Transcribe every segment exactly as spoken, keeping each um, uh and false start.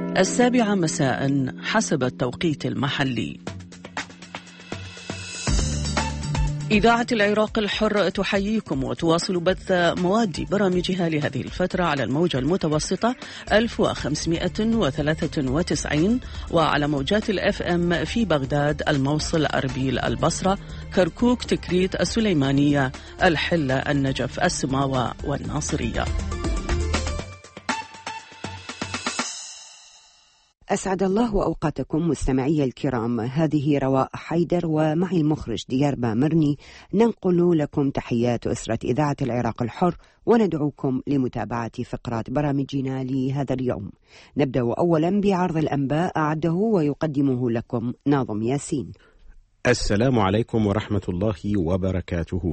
السابعة مساء حسب التوقيت المحلي. إذاعة العراق الحر تحييكم وتواصل بث مواد برامجها لهذه الفترة على الموجة المتوسطة ألف وخمسمائة وثلاثة وتسعين وعلى موجات الأف أم في بغداد، الموصل، أربيل، البصرة، كركوك، تكريت، السليمانية، الحلة، النجف، السماوة والناصرية. أسعد الله أوقاتكم مستمعي الكرام، هذه رواء حيدر ومعي المخرج ديار بامرني ننقل لكم تحيات أسرة إذاعة العراق الحر وندعوكم لمتابعة فقرات برامجنا لهذا اليوم. نبدأ أولا بعرض الأنباء أعده ويقدمه لكم ناظم ياسين. السلام عليكم ورحمة الله وبركاته.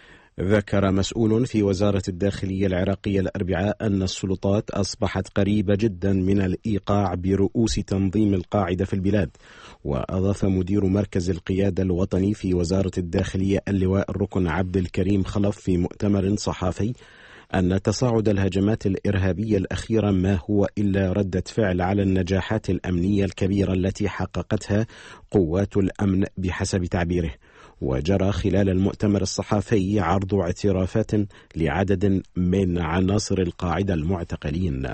ذكر مسؤول في وزارة الداخلية العراقية الأربعاء أن السلطات أصبحت قريبة جدا من الإيقاع برؤوس تنظيم القاعدة في البلاد. وأضاف مدير مركز القيادة الوطني في وزارة الداخلية اللواء الركن عبد الكريم خلف في مؤتمر صحفي أن تصاعد الهجمات الإرهابية الأخيرة ما هو إلا ردة فعل على النجاحات الأمنية الكبيرة التي حققتها قوات الأمن بحسب تعبيره. وجرى خلال المؤتمر الصحفي عرض اعترافات لعدد من عناصر القاعدة المعتقلين.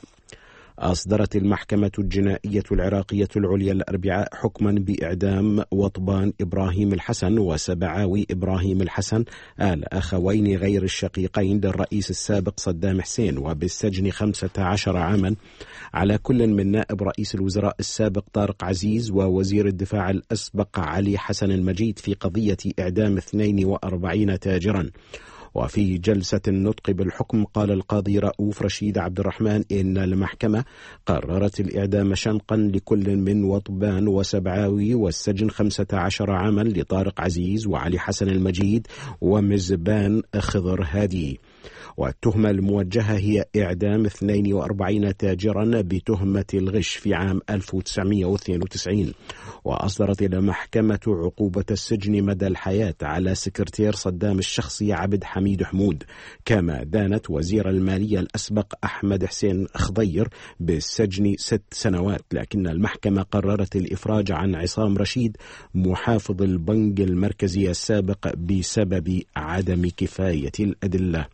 أصدرت المحكمة الجنائية العراقية العليا الأربعاء حكما بإعدام وطبان إبراهيم الحسن وسبعاوي إبراهيم الحسن الأخوين غير الشقيقين للرئيس السابق صدام حسين، وبالسجن خمسة عشر عاما على كل من نائب رئيس الوزراء السابق طارق عزيز ووزير الدفاع الأسبق علي حسن المجيد في قضية إعدام اثنين وأربعين تاجرا. وفي جلسة النطق بالحكم قال القاضي رؤوف رشيد عبد الرحمن إن المحكمة قررت الإعدام شنقا لكل من وطبان وسبعاوي والسجن خمسة عشر عاما لطارق عزيز وعلي حسن المجيد ومزبان خضر هادي. والتهمة الموجهة هي إعدام اثنين وأربعين تاجرا بتهمة الغش في عام ألف وتسعمائة واثنين وتسعين. وأصدرت المحكمة عقوبة السجن مدى الحياة على سكرتير صدام الشخصي عبد حميد حمود، كما دانت وزير المالية الأسبق أحمد حسين خضير بالسجن ست سنوات. لكن المحكمة قررت الإفراج عن عصام رشيد محافظ البنك المركزي السابق بسبب عدم كفاية الأدلة.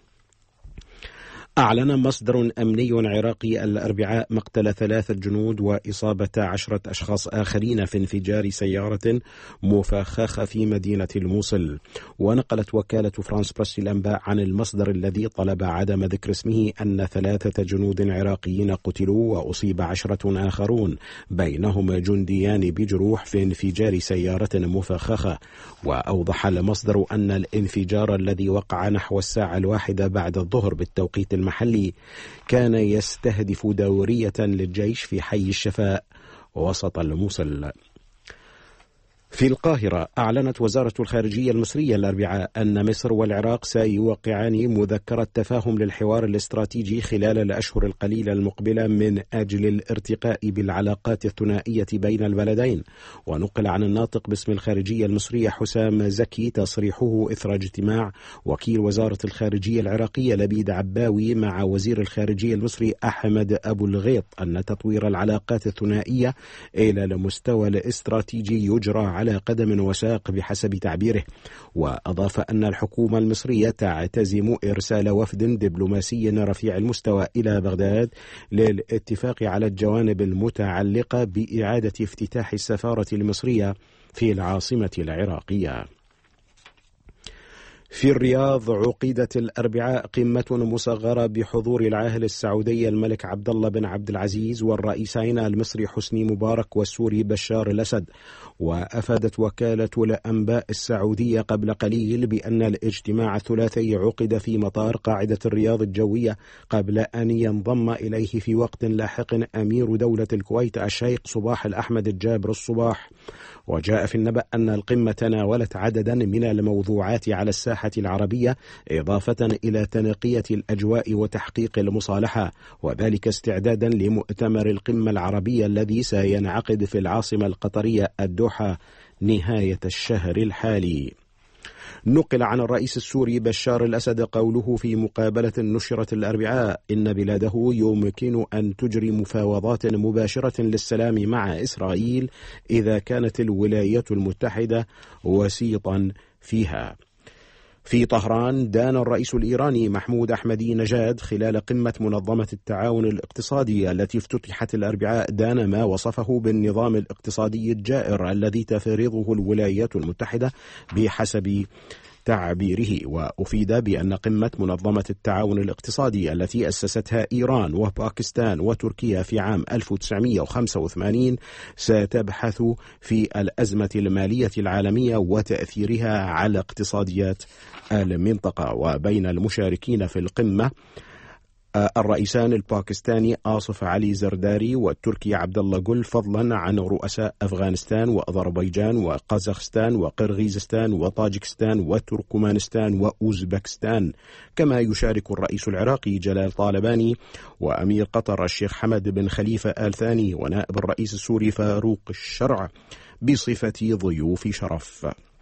أعلن مصدر أمني عراقي الأربعاء مقتل ثلاثة جنود وإصابة عشرة أشخاص آخرين في انفجار سيارة مفخخة في مدينة الموصل. ونقلت وكالة فرانس بريس الأنباء عن المصدر الذي طلب عدم ذكر اسمه أن ثلاثة جنود عراقيين قتلوا وأصيب عشرة آخرون بينهم جنديان بجروح في انفجار سيارة مفخخة. وأوضح المصدر أن الانفجار الذي وقع نحو الساعة الواحدة بعد الظهر بالتوقيت المحلي كان يستهدف دورية للجيش في حي الشفاء وسط الموصل. في القاهرة أعلنت وزارة الخارجية المصرية الأربعاء أن مصر والعراق سيوقعان مذكرة تفاهم للحوار الاستراتيجي خلال الأشهر القليلة المقبلة من أجل الارتقاء بالعلاقات الثنائية بين البلدين. ونقل عن الناطق باسم الخارجية المصرية حسام زكي تصريحه إثر اجتماع وكيل وزارة الخارجية العراقية لبيد عباوي مع وزير الخارجية المصري أحمد أبو الغيط أن تطوير العلاقات الثنائية إلى المستوى الاستراتيجي يجرى على قدم وساق بحسب تعبيره. وأضاف أن الحكومة المصرية تعتزم إرسال وفد دبلوماسي رفيع المستوى إلى بغداد للاتفاق على الجوانب المتعلقة بإعادة افتتاح السفارة المصرية في العاصمة العراقية. في الرياض عقدت الأربعاء قمة مصغرة بحضور العاهل السعودي الملك عبد الله بن عبد العزيز والرئيسين المصري حسني مبارك والسوري بشار الأسد. وأفادت وكالة الأنباء السعودية قبل قليل بأن الاجتماع الثلاثي عقد في مطار قاعدة الرياض الجوية قبل أن ينضم إليه في وقت لاحق أمير دولة الكويت الشيخ صباح الأحمد الجابر الصباح. وجاء في النبأ أن القمة تناولت عددا من الموضوعات على الساحة العربية إضافة إلى تنقية الأجواء وتحقيق المصالحة، وذلك استعدادا لمؤتمر القمة العربية الذي سينعقد في العاصمة القطرية الدوحة نهاية الشهر الحالي. نقل عن الرئيس السوري بشار الأسد قوله في مقابلة نشرت الأربعاء إن بلاده يمكن أن تجري مفاوضات مباشرة للسلام مع إسرائيل إذا كانت الولايات المتحدة وسيطا فيها. في طهران دان الرئيس الإيراني محمود أحمدي نجاد خلال قمة منظمة التعاون الاقتصادي التي افتتحت الأربعاء دان ما وصفه بالنظام الاقتصادي الجائر الذي تفرضه الولايات المتحدة بحسب تعبيره. وأفيد بأن قمة منظمة التعاون الاقتصادي التي أسستها إيران وباكستان وتركيا في عام ألف وتسعمئة وخمسة وثمانين ستبحث في الأزمة المالية العالمية وتأثيرها على اقتصاديات المنطقة. وبين المشاركين في القمة الرئيسان الباكستاني آصف علي زرداري والتركي عبد الله جل، فضلا عن رؤساء أفغانستان وأذربيجان وقازاخستان وقرغيزستان وطاجكستان وتركمانستان وأوزبكستان. كما يشارك الرئيس العراقي جلال طالباني وأمير قطر الشيخ حمد بن خليفة آل ثاني ونائب الرئيس السوري فاروق الشرع بصفة ضيوف شرف.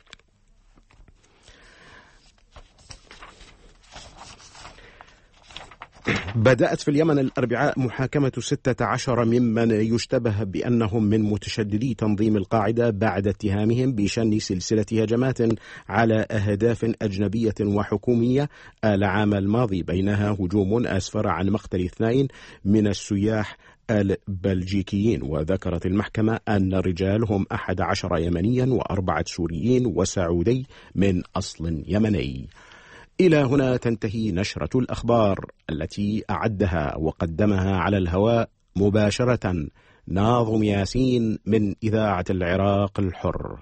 بدأت في اليمن الأربعاء محاكمة ستة عشر ممن يشتبه بأنهم من متشددي تنظيم القاعدة بعد اتهامهم بشن سلسلة هجمات على أهداف أجنبية وحكومية العام الماضي، بينها هجوم أسفر عن مقتل اثنين من السياح البلجيكيين. وذكرت المحكمة أن الرجال هم أحد عشر يمنيا وأربعة سوريين وسعودي من أصل يمني. إلى هنا تنتهي نشرة الأخبار التي أعدها وقدمها على الهواء مباشرة ناظم ياسين من إذاعة العراق الحر.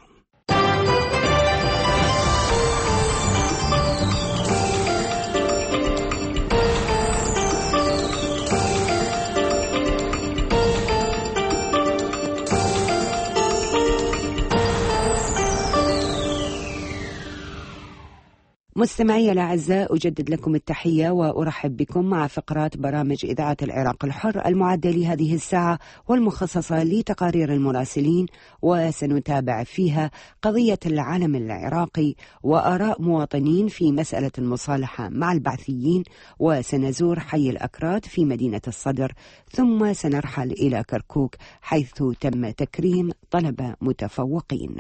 مستمعي الأعزاء، أجدد لكم التحية وأرحب بكم مع فقرات برامج إذاعة العراق الحر المعدة لهذه الساعة والمخصصة لتقارير المراسلين، وسنتابع فيها قضية العلم العراقي وآراء مواطنين في مسألة المصالحة مع البعثيين، وسنزور حي الأكراد في مدينة الصدر، ثم سنرحل إلى كركوك حيث تم تكريم طلبة متفوقين.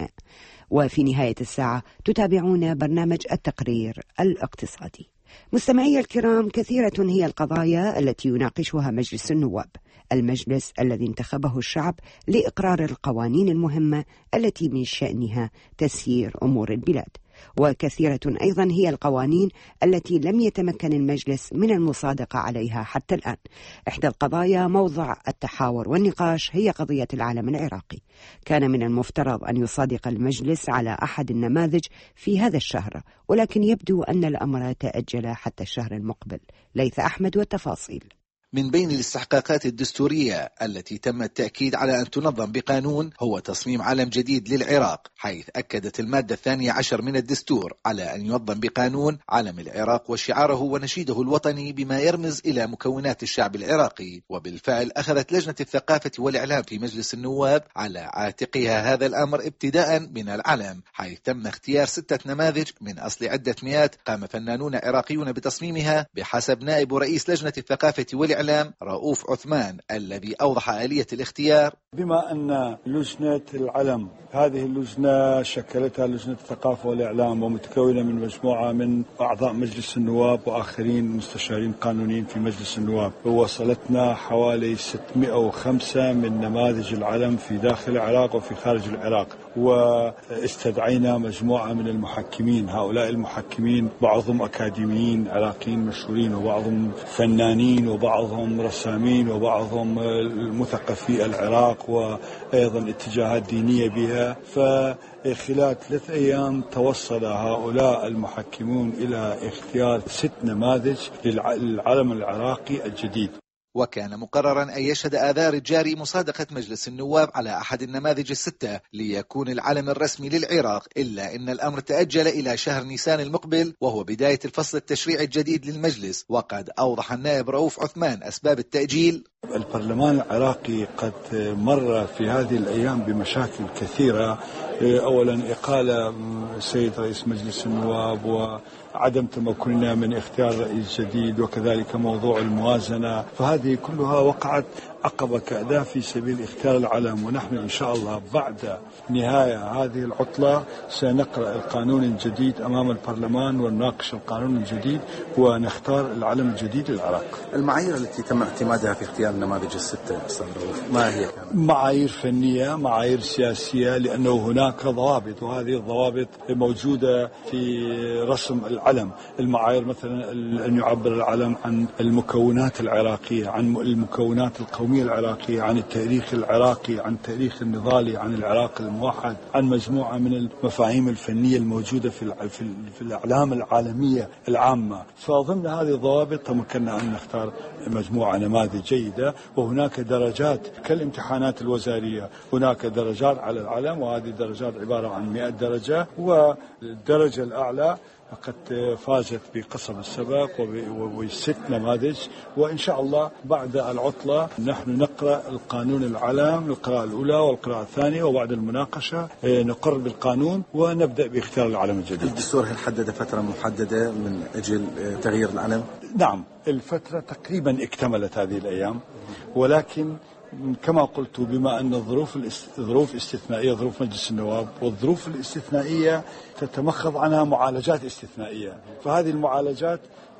وفي نهاية الساعة تتابعون برنامج التقرير الاقتصادي. مستمعي الكرام، كثيرة هي القضايا التي يناقشها مجلس النواب، المجلس الذي انتخبه الشعب لإقرار القوانين المهمة التي من شأنها تسيير أمور البلاد. وكثيرة أيضا هي القوانين التي لم يتمكن المجلس من المصادقة عليها حتى الآن. إحدى القضايا موضع التحاور والنقاش هي قضية العلم العراقي. كان من المفترض أن يصادق المجلس على أحد النماذج في هذا الشهر، ولكن يبدو أن الأمر تأجل حتى الشهر المقبل. ليث أحمد والتفاصيل. من بين الاستحقاقات الدستورية التي تم التأكيد على أن تنظم بقانون هو تصميم علم جديد للعراق، حيث أكدت المادة الثانية عشر من الدستور على أن ينظم بقانون علم العراق وشعاره ونشيده الوطني بما يرمز إلى مكونات الشعب العراقي. وبالفعل أخذت لجنة الثقافة والإعلام في مجلس النواب على عاتقها هذا الأمر ابتداء من العلم، حيث تم اختيار ستة نماذج من أصل عدة مئات قام فنانون عراقيون بتصميمها بحسب نائب رئيس لجنة الثقافة والإعلام رؤوف عثمان الذي أوضح آلية الاختيار. بما أن لجنة العلم هذه اللجنة شكلتها لجنة الثقافة والإعلام ومتكونة من مجموعة من أعضاء مجلس النواب وآخرين مستشارين قانونيين في مجلس النواب، ووصلتنا حوالي ستمئة وخمسة من نماذج العلم في داخل العراق وفي خارج العراق، واستدعينا مجموعة من المحكمين. هؤلاء المحكمين بعضهم أكاديميين عراقيين مشهورين، وبعضهم فنانين، وبعضهم رسامين، وبعضهم مثقفي العراق وأيضا اتجاهات دينية بها. فخلال ثلاث أيام توصل هؤلاء المحكمون إلى اختيار ست نماذج للعلم العراقي الجديد. وكان مقررا أن يشهد آذار الجاري مصادقة مجلس النواب على أحد النماذج الستة ليكون العلم الرسمي للعراق، إلا أن الأمر تأجل إلى شهر نيسان المقبل وهو بداية الفصل التشريعي الجديد للمجلس. وقد أوضح النائب رؤوف عثمان أسباب التأجيل. البرلمان العراقي قد مر في هذه الأيام بمشاكل كثيرة، أولا إقالة السيد رئيس مجلس النواب وعدم تمكننا من اختيار رئيس جديد، وكذلك موضوع الموازنة، فهذه كلها وقعت عقبة كأداة في سبيل اختيار العلم. ونحن إن شاء الله بعد نهاية هذه العطلة سنقرأ القانون الجديد أمام البرلمان ونناقش القانون الجديد ونختار العلم الجديد للعراق. المعايير التي تم اعتمادها في اختيار النماذج الستة ما هي؟ معايير فنية، معايير سياسية، لأنه هناك ضوابط، وهذه الضوابط موجودة في رسم العلم. المعايير مثلا أن يعبر العلم عن المكونات العراقية، عن المكونات القومية العراقية، عن التاريخ العراقي، عن التاريخ النضالي، عن العراق الموحد، عن مجموعة من المفاهيم الفنية الموجودة في في الأعلام العالمية العامة. فضمن هذه الضوابط تمكنا أن نختار مجموعة نماذج جيدة. وهناك درجات كالامتحانات الوزارية، هناك درجات على العلم، وهذه الدرجات عبارة عن مئة درجة، والدرجة الأعلى قد فازت بقصب السبق وست نماذج. وإن شاء الله بعد العطلة نحن نقرأ القانون العلم القراءة الأولى والقراءة الثانية، وبعد المناقشة نقر بالقانون ونبدأ باختيار العلم الجديد. الدستور هل حدد فترة محددة من أجل تغيير العلم؟ نعم، الفترة تقريبا اكتملت هذه الأيام، ولكن كما قلت بما أن الظروف ظروف استثنائية، ظروف مجلس النواب، والظروف الاستثنائية تتمخض عنها معالجات استثنائية، فهذه المعالجات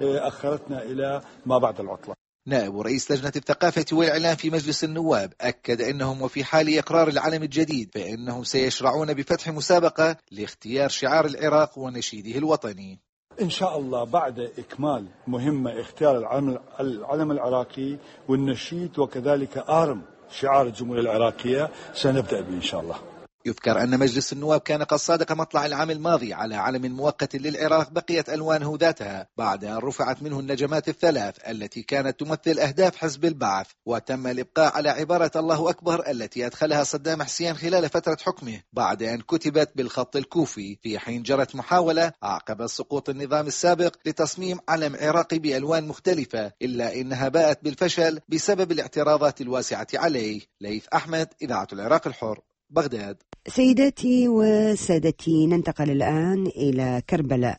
أخرتنا إلى ما بعد العطلة. نائب رئيس لجنة الثقافة والإعلام في مجلس النواب أكد أنهم وفي حال إقرار العلم الجديد فإنهم سيشرعون بفتح مسابقة لاختيار شعار العراق ونشيده الوطني. إن شاء الله بعد إكمال مهمة اختيار العلم, العلم العراقي والنشيد وكذلك آرم شعار الجمهورية العراقية سنبدأ به إن شاء الله. يذكر أن مجلس النواب كان قد صادق مطلع العام الماضي على علم مؤقت للعراق بقيت ألوانه ذاتها بعد أن رفعت منه النجمات الثلاث التي كانت تمثل أهداف حزب البعث، وتم الإبقاء على عبارة الله أكبر التي أدخلها صدام حسين خلال فترة حكمه بعد أن كتبت بالخط الكوفي، في حين جرت محاولة عقب سقوط النظام السابق لتصميم علم عراقي بألوان مختلفة، إلا إنها باءت بالفشل بسبب الاعتراضات الواسعة عليه. ليث أحمد، إذاعة العراق الحر، بغداد. سيداتي وسادتي، ننتقل الآن إلى كربلاء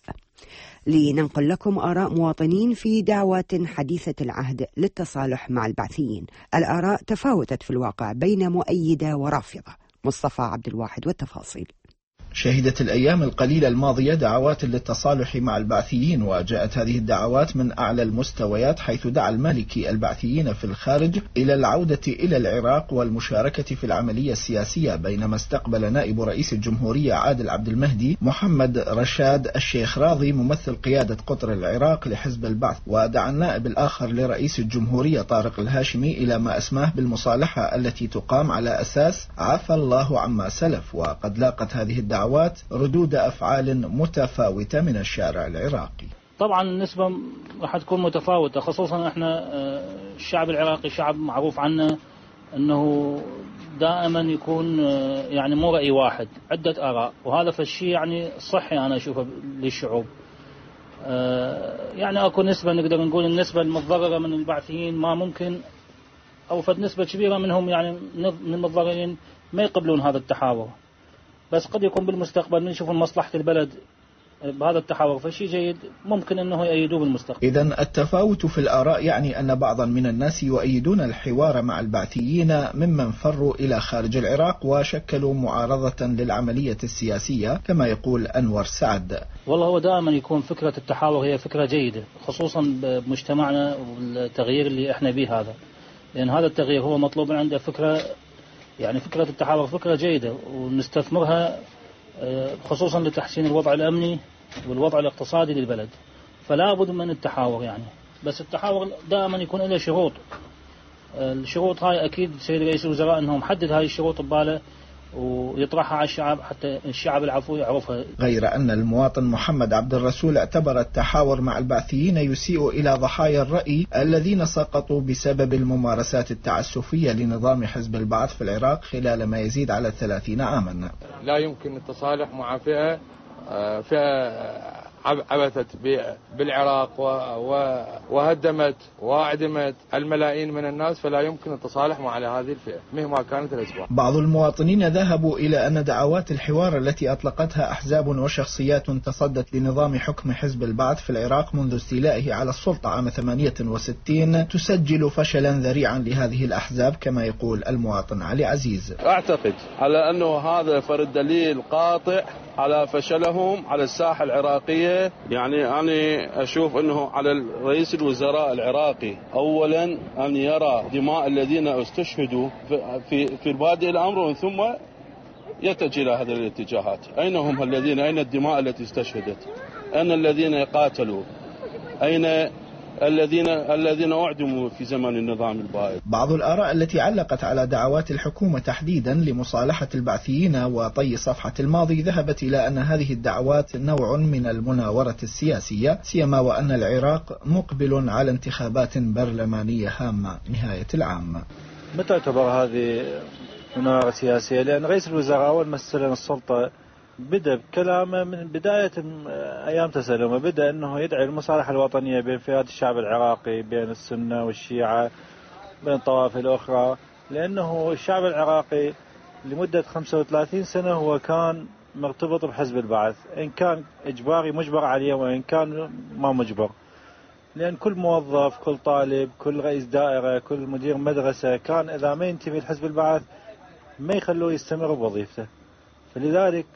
لننقل لكم آراء مواطنين في دعوات حديثة العهد للتصالح مع البعثيين. الآراء تفاوتت في الواقع بين مؤيدة ورافضة. مصطفى عبد الواحد والتفاصيل. شهدت الأيام القليلة الماضية دعوات للتصالح مع البعثيين، وجاءت هذه الدعوات من أعلى المستويات، حيث دعا المالكي البعثيين في الخارج إلى العودة إلى العراق والمشاركة في العملية السياسية، بينما استقبل نائب رئيس الجمهورية عادل عبد المهدي محمد رشاد الشيخ راضي ممثل قيادة قطر العراق لحزب البعث. ودعا النائب الآخر لرئيس الجمهورية طارق الهاشمي إلى ما أسماه بالمصالحة التي تقام على أساس عفى الله عما سلف. وقد لاقت هذه الدعوات ردود أفعال متفاوتة من الشارع العراقي. طبعا النسبة راح تكون متفاوتة، خصوصا احنا الشعب العراقي شعب معروف عنه انه دائما يكون يعني مو رأي واحد، عدة آراء، وهذا فالشيء يعني صحي انا اشوفه للشعوب. يعني اكو نسبة نقدر نقول النسبة المتضررة من البعثيين ما ممكن، او فد نسبة كبيرة منهم يعني من المتضررين ما يقبلون هذا التحاور، بس قد يكون بالمستقبل من يشوفون مصلحة البلد بهذا التحاور فشي جيد ممكن أنه يؤيدوه بالمستقبل. إذن التفاوت في الآراء يعني أن بعضا من الناس يؤيدون الحوار مع البعثيين ممن فروا إلى خارج العراق وشكلوا معارضة للعملية السياسية، كما يقول أنور سعد. والله هو دائما يكون فكرة التحاور هي فكرة جيدة، خصوصا بمجتمعنا والتغيير اللي احنا به هذا، لأن هذا التغيير هو مطلوب عنده فكرة، يعني فكرة التحاور فكرة جيدة ونستثمرها خصوصا لتحسين الوضع الأمني والوضع الاقتصادي للبلد، فلا بد من التحاور يعني. بس التحاور دائما يكون له شروط، الشروط هاي أكيد سيد رئيس الوزراء أنهم محدد هاي الشروط بباله ويطرحها على الشعب حتى الشعب العفو يعرفها. غير أن المواطن محمد عبد الرسول اعتبر التحاور مع البعثيين يسيء إلى ضحايا الرأي الذين سقطوا بسبب الممارسات التعسفية لنظام حزب البعث في العراق خلال ما يزيد على ثلاثين عاما. لا يمكن التصالح مع فئة فئة عبثت بالعراق وهدمت وأعدمت الملايين من الناس، فلا يمكن التصالح مع هذه الفئة مهما كانت الأسباب. بعض المواطنين ذهبوا إلى أن دعوات الحوار التي أطلقتها أحزاب وشخصيات تصدت لنظام حكم حزب البعث في العراق منذ استيلائه على السلطة عام ثمانية وستين تسجل فشلا ذريعا لهذه الأحزاب كما يقول المواطن علي عزيز. أعتقد على أنه هذا فرد دليل قاطع على فشلهم على الساحة العراقية. يعني أنا أشوف أنه على رئيس الوزراء العراقي أولا أن يرى دماء الذين استشهدوا في في بادئ الأمر ومن ثم يتجه إلى هذه الاتجاهات. أين هم الذين أين الدماء التي استشهدت؟ أين الذين قاتلوا؟ أين الذين الذين أعدموا في زمن النظام البائد؟ بعض الآراء التي علقت على دعوات الحكومة تحديدا لمصالحة البعثيين وطي صفحة الماضي ذهبت إلى أن هذه الدعوات نوع من المناورة السياسية، سيما وأن العراق مقبل على انتخابات برلمانية هامة نهاية العام. ما تعتبر هذه مناورة سياسية؟ لأن رئيس الوزراء أول ما استلم السلطة بدأ بكلامه من بداية أيام تسلمه، بدأ أنه يدعي المصالحة الوطنية بين فئات الشعب العراقي، بين السنة والشيعة، بين الطوائف الأخرى، لأنه الشعب العراقي لمدة خمسة وثلاثين سنة هو كان مرتبط بحزب البعث، إن كان إجباري مجبر عليه وإن كان ما مجبر، لأن كل موظف، كل طالب، كل رئيس دائرة، كل مدير مدرسة كان إذا ما ينتمي لحزب البعث ما يخلوه يستمر بوظيفته. فلذلك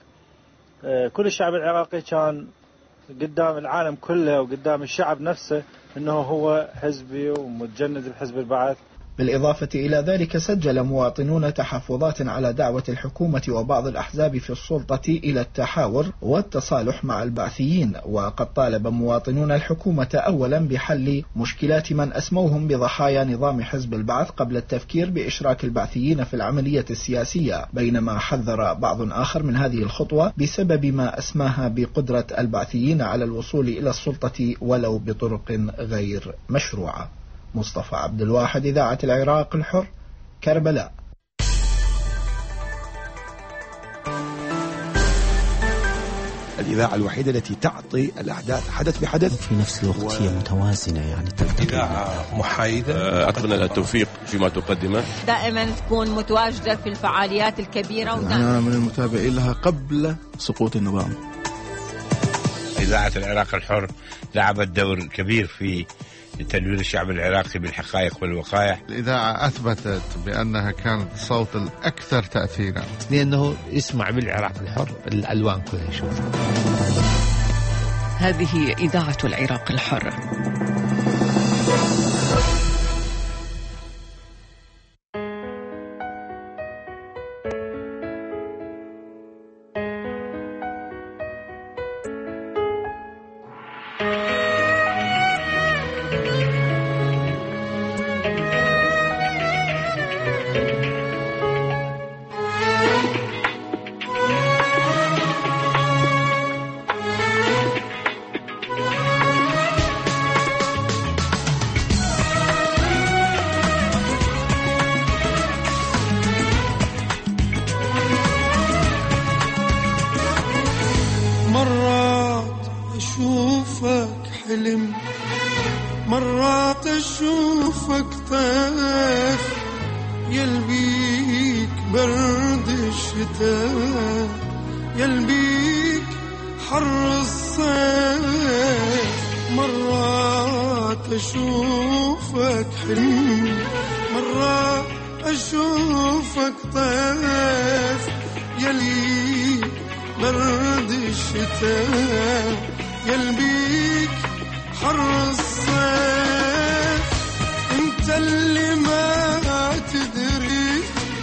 كل الشعب العراقي كان قدام العالم كله وقدام الشعب نفسه أنه هو حزبي ومتجند بحزب البعث. بالإضافة إلى ذلك سجل مواطنون تحفظات على دعوة الحكومة وبعض الأحزاب في السلطة إلى التحاور والتصالح مع البعثيين، وقد طالب مواطنون الحكومة أولا بحل مشكلات من أسموهم بضحايا نظام حزب البعث قبل التفكير بإشراك البعثيين في العملية السياسية، بينما حذر بعض آخر من هذه الخطوة بسبب ما أسماها بقدرة البعثيين على الوصول إلى السلطة ولو بطرق غير مشروعة. مصطفى عبد الواحد، إذاعة العراق الحر، كربلاء. الإذاعة الوحيدة التي تعطي الأحداث حدث بحدث في نفس الوقت و... هي متوازنة، يعني إذاعة محايدة. أتمنى التوفيق فيما تقدمه، دائما تكون متواجدة في الفعاليات الكبيرة. أنا من المتابعين لها قبل سقوط النظام. إذاعة العراق الحر لعبت دور كبير في تنوير الشعب العراقي بالحقائق والوقائع. الإذاعة أثبتت بأنها كانت الصوت الأكثر تأثيرا، لأنه يسمع بالعراق الحر الألوان كلها يشوف. هذه إذاعة العراق الحر. مرات أشوفك طيف يلبيك برد الشتاء، يلبيك حر الصيف. مرات أشوفك حلم، مرات أشوفك طيف يلبيك برد الشتاء، يلبيك حر الصيف. انت اللي ما تدري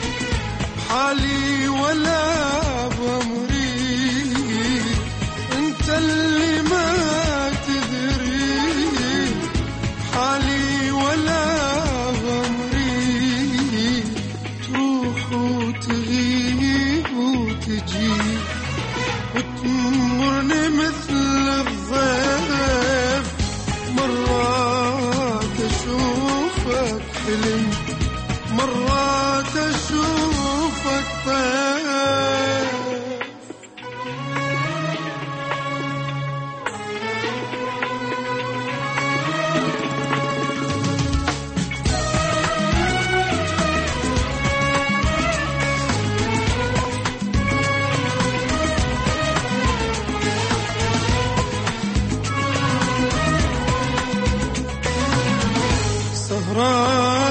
حالي ولا بمري، انت اللي ما تدري حالي ولا بمري. تروح وتغيب وتجي وتمرني مثل الضيف. مرات أشوفك حلم، مرات أشوفك طيف.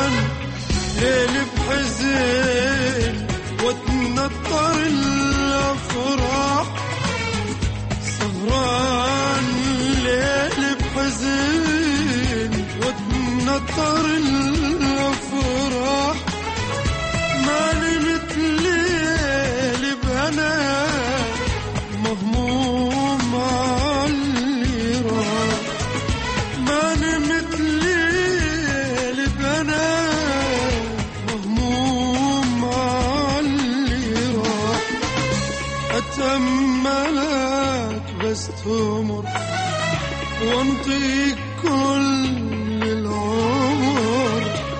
سهران ليل بحزن وتنطر الأفراح، سهران ليل بحزن وتنطر الأفراح، ما نمت ليل بهنا مهموم عاللي راح، ما نمت ليل بهنا مهموم عاللي راح، أتأملك بس تمر وانطيك كل العمر،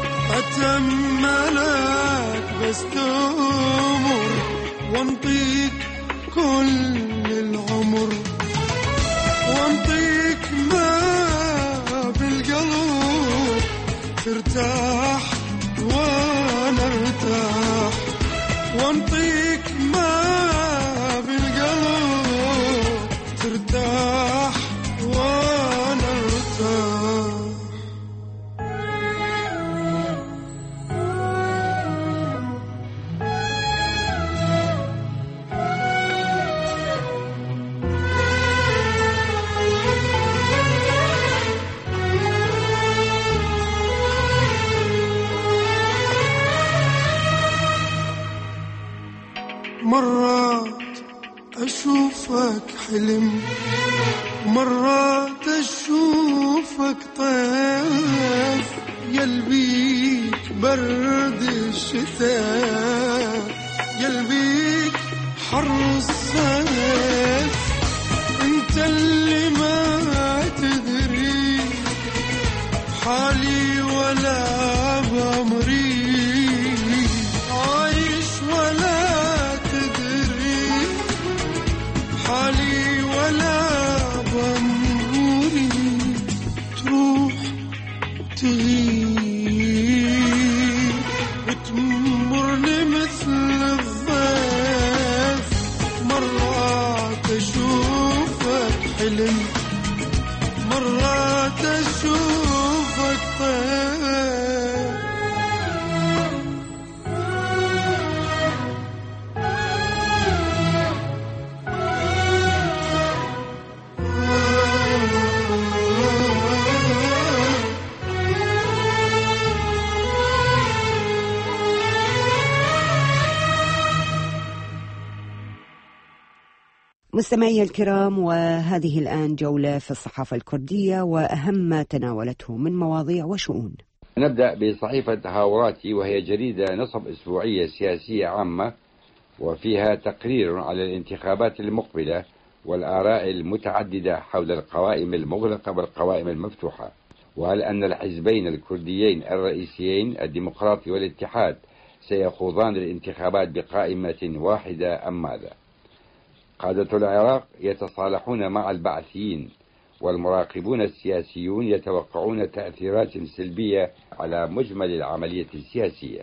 أتأملك بس تمر وانطيك كل العمر، وانطيك ما بالقلب ترتاح وانا ارتاح، وانطيك ما بالقلب ترتاح وانا ارتاح. مرات أشوفك حلم ومرات أشوفك طيف، يلبيك برد الشتاء يلبيك حر الصيف، انت اللي ما تدري حالي ولا بأمري، عايش ولا حالي ولا بأموري، تروح تغيب وتمرني مثل الضيف، مرات أشوفك حلم مرات أشوفك طيف. مستمعي الكرام، وهذه الآن جولة في الصحافة الكردية وأهم ما تناولته من مواضيع وشؤون. نبدأ بصحيفة هاوراتي، وهي جريدة نصب أسبوعية سياسية عامة، وفيها تقرير على الانتخابات المقبلة والآراء المتعددة حول القوائم المغلقة والقوائم المفتوحة، وهل أن الحزبين الكرديين الرئيسيين الديمقراطي والاتحاد سيخوضان الانتخابات بقائمة واحدة أم ماذا؟ قادة العراق يتصالحون مع البعثيين، والمراقبون السياسيون يتوقعون تأثيرات سلبية على مجمل العملية السياسية.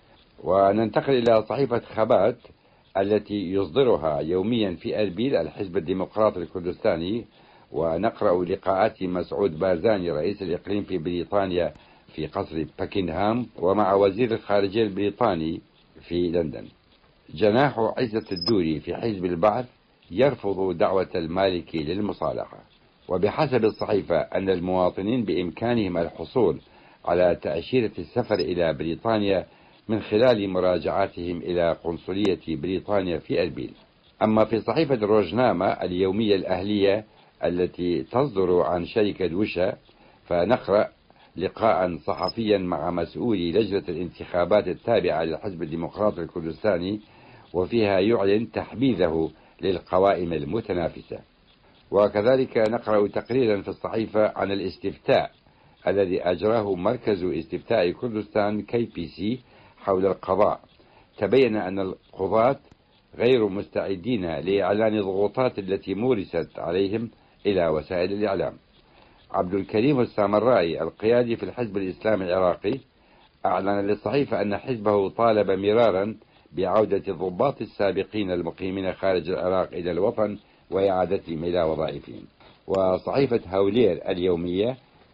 وننتقل إلى صحيفة خبات التي يصدرها يوميا في أربيل الحزب الديمقراطي الكردستاني، ونقرأ لقاءات مسعود بارزاني رئيس الإقليم في بريطانيا في قصر باكنهام ومع وزير الخارجية البريطاني في لندن. جناح عزة الدوري في حزب البعث يرفض دعوة المالكي للمصالحة. وبحسب الصحيفة أن المواطنين بإمكانهم الحصول على تأشيرة السفر إلى بريطانيا من خلال مراجعاتهم إلى قنصلية بريطانيا في أربيل. أما في صحيفة روزنامة اليومية الأهلية التي تصدر عن شركة وشا، فنقرأ لقاء صحفيا مع مسؤولي لجنة الانتخابات التابعة للحزب الديمقراطي الكردستاني، وفيها يعلن تحبيذه للقوائم المتنافسة. وكذلك نقرأ تقريرا في الصحيفة عن الاستفتاء الذي أجراه مركز استفتاء كردستان كي بي سي حول القضاء. تبين أن القضاة غير مستعدين لإعلان الضغوطات التي مورست عليهم إلى وسائل الإعلام. عبد الكريم السامرائي القيادي في الحزب الإسلامي العراقي أعلن للصحيفة أن حزبه طالب مرارا بعودة الضباط السابقين المقيمين خارج العراق إلى الوطن وإعادتهم إلى وظائفهم. وصحيفة هولير اليومية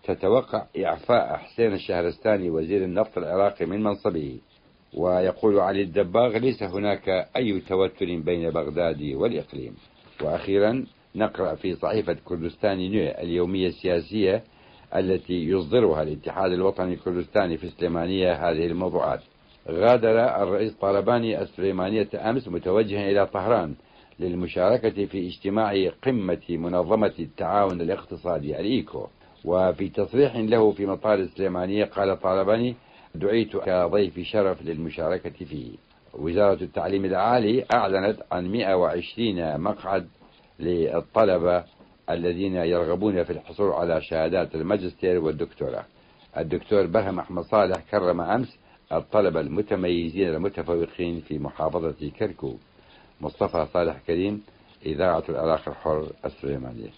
تتوقع إعفاء حسين الشهرستاني وزير النفط العراقي من منصبه. ويقول علي الدباغ: ليس هناك أي توتر بين بغداد والإقليم. وأخيرا نقرأ في صحيفة كردستان نيو اليومية السياسية التي يصدرها الاتحاد الوطني الكردستاني في السليمانية هذه الموضوعات: غادر الرئيس طالباني السليمانية أمس متوجها إلى طهران للمشاركة في اجتماع قمة منظمة التعاون الاقتصادي الإيكو. وفي تصريح له في مطار السليمانية قال طالباني: دعيت كضيف شرف للمشاركة فيه. وزارة التعليم العالي أعلنت عن مئة وعشرين مقعد للطلبة الذين يرغبون في الحصول على شهادات الماجستير والدكتوراه. الدكتور برهم أحمد صالح كرم أمس الطلبة المتميزين المتفوقين في محافظة كركوك. مصطفى صالح كريم، إذاعة العراق الحر السليمانية.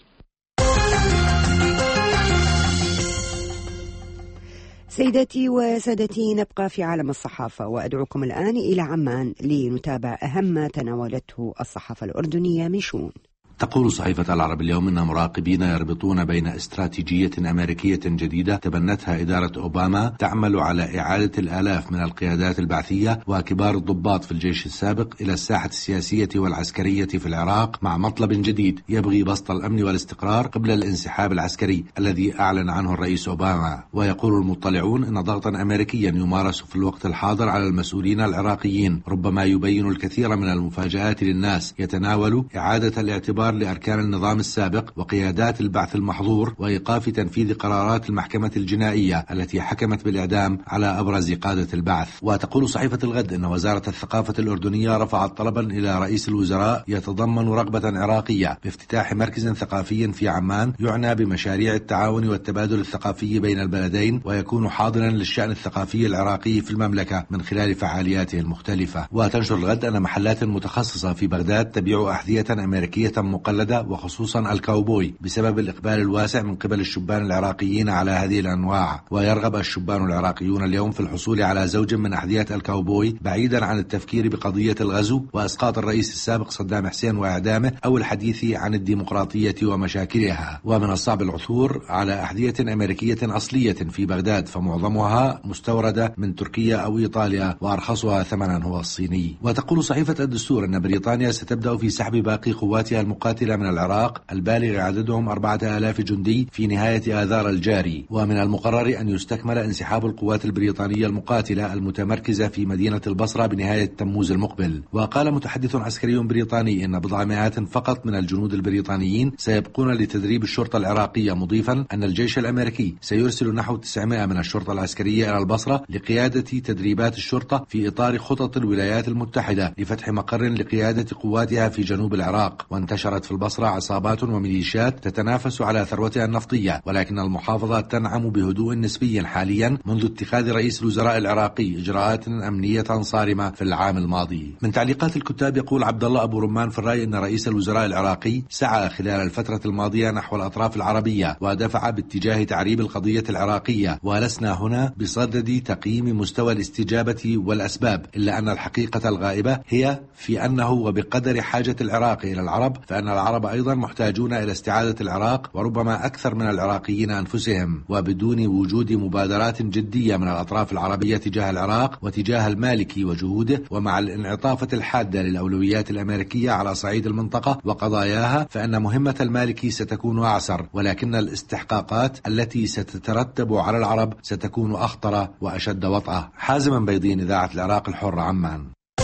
سيداتي وسادتي، نبقى في عالم الصحافة وأدعوكم الآن إلى عمان لنتابع أهم ما تناولته الصحافة الأردنية من شؤون. تقول صحيفة العرب اليوم أن مراقبين يربطون بين استراتيجية أمريكية جديدة تبنتها إدارة أوباما تعمل على إعادة الآلاف من القيادات البعثية وكبار الضباط في الجيش السابق إلى الساحة السياسية والعسكرية في العراق مع مطلب جديد يبغي بسط الأمن والاستقرار قبل الانسحاب العسكري الذي أعلن عنه الرئيس أوباما. ويقول المطلعون أن ضغطا أمريكيا يمارس في الوقت الحاضر على المسؤولين العراقيين ربما يبين الكثير من المفاجآت للناس، يتناول إعادة الاعتبار لأركان النظام السابق وقيادات البعث المحظور وإيقاف تنفيذ قرارات المحكمة الجنائية التي حكمت بالإعدام على أبرز قادة البعث. وتقول صحيفة الغد أن وزارة الثقافة الأردنية رفعت طلبا إلى رئيس الوزراء يتضمن رغبة عراقية بافتتاح مركز ثقافي في عمان يعنى بمشاريع التعاون والتبادل الثقافي بين البلدين ويكون حاضنا للشأن الثقافي العراقي في المملكة من خلال فعالياته المختلفة. وتنشر الغد أن محلات متخصصة في بغداد تبيع أحذية أمريكية مقلدة وخصوصا الكاوبوي بسبب الإقبال الواسع من قبل الشبان العراقيين على هذه الأنواع. ويرغب الشبان العراقيون اليوم في الحصول على زوج من أحذية الكاوبوي بعيدا عن التفكير بقضية الغزو وإسقاط الرئيس السابق صدام حسين وإعدامه أو الحديث عن الديمقراطية ومشاكلها. ومن الصعب العثور على أحذية أمريكية أصلية في بغداد، فمعظمها مستوردة من تركيا أو إيطاليا وأرخصها ثمنا هو الصيني. وتقول صحيفة الدستور أن بريطانيا ستبدأ في سحب باقي قواتها المقاتلة من العراق البالغ عددهم أربعة آلاف جندي في نهاية آذار الجاري. ومن المقرر أن يستكمل انسحاب القوات البريطانية المقاتلة المتمركزة في مدينة البصرة بنهاية تموز المقبل. وقال متحدث عسكري بريطاني إن بضع مئات فقط من الجنود البريطانيين سيبقون لتدريب الشرطة العراقية، مضيفا أن الجيش الأمريكي سيرسل نحو تسعمائة من الشرطة العسكرية إلى البصرة لقيادة تدريبات الشرطة في إطار خطط الولايات المتحدة لفتح مقر لقيادة قواتها في جنوب العراق. وانتشرت في البصرة عصابات وميليشيات تتنافس على ثروتها النفطية، ولكن المحافظة تنعم بهدوء نسبي حاليا منذ اتخاذ رئيس الوزراء العراقي إجراءات أمنية صارمة في العام الماضي. من تعليقات الكتاب يقول عبد الله أبو رمان في الرأي أن رئيس الوزراء العراقي سعى خلال الفترة الماضية نحو الأطراف العربية ودفع باتجاه تعريب القضية العراقية، ولسنا هنا بصدد تقييم مستوى الاستجابة والأسباب، إلا أن الحقيقة الغائبة هي في أنه وبقدر حاجة العراق إلى العرب فأن العرب أيضا محتاجون إلى استعادة العراق وربما أكثر من العراقيين أنفسهم. وبدون وجود مبادرات جدية من الأطراف العربية تجاه العراق وتجاه المالكي وجهوده، ومع الانعطافة الحادة للأولويات الأمريكية على صعيد المنطقة وقضاياها، فإن مهمة المالكي ستكون أعسر، ولكن الاستحقاقات التي ستترتب على العرب ستكون أخطر وأشد وطأة. حازم بيضين، إذاعة العراق الحر، عمان.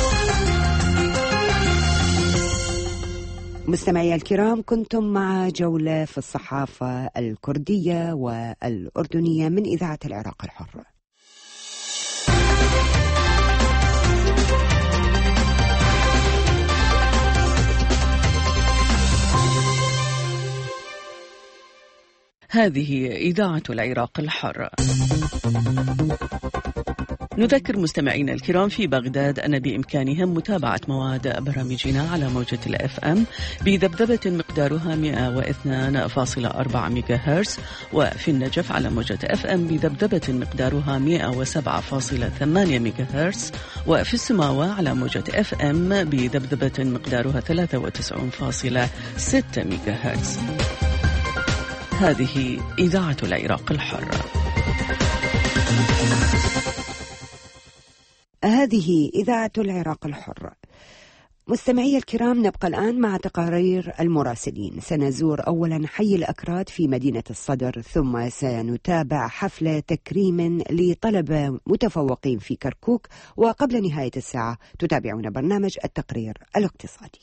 مستمعي الكرام، كنتم مع جولة في الصحافة الكردية والأردنية من إذاعة العراق الحر. هذه إذاعة العراق الحر. نذكر مستمعينا الكرام في بغداد أن بإمكانهم متابعة مواد برامجنا على موجة الأف أم بذبذبة مقدارها مئة واثنين فاصلة أربعة ميجا هرتز، وفي النجف على موجة أف أم بذبذبة مقدارها مئة وسبعة فاصلة ثمانية ميجا هرتز، وفي السماوة على موجة أف أم بذبذبة مقدارها ثلاثة وتسعين فاصلة ستة ميجا هرتز. هذه إذاعة العراق الحر. هذه إذاعة العراق الحر. مستمعي الكرام، نبقى الآن مع تقارير المراسلين. سنزور أولا حي الأكراد في مدينة الصدر، ثم سنتابع حفلة تكريم لطلبة متفوقين في كركوك، وقبل نهاية الساعة تتابعون برنامج التقرير الاقتصادي.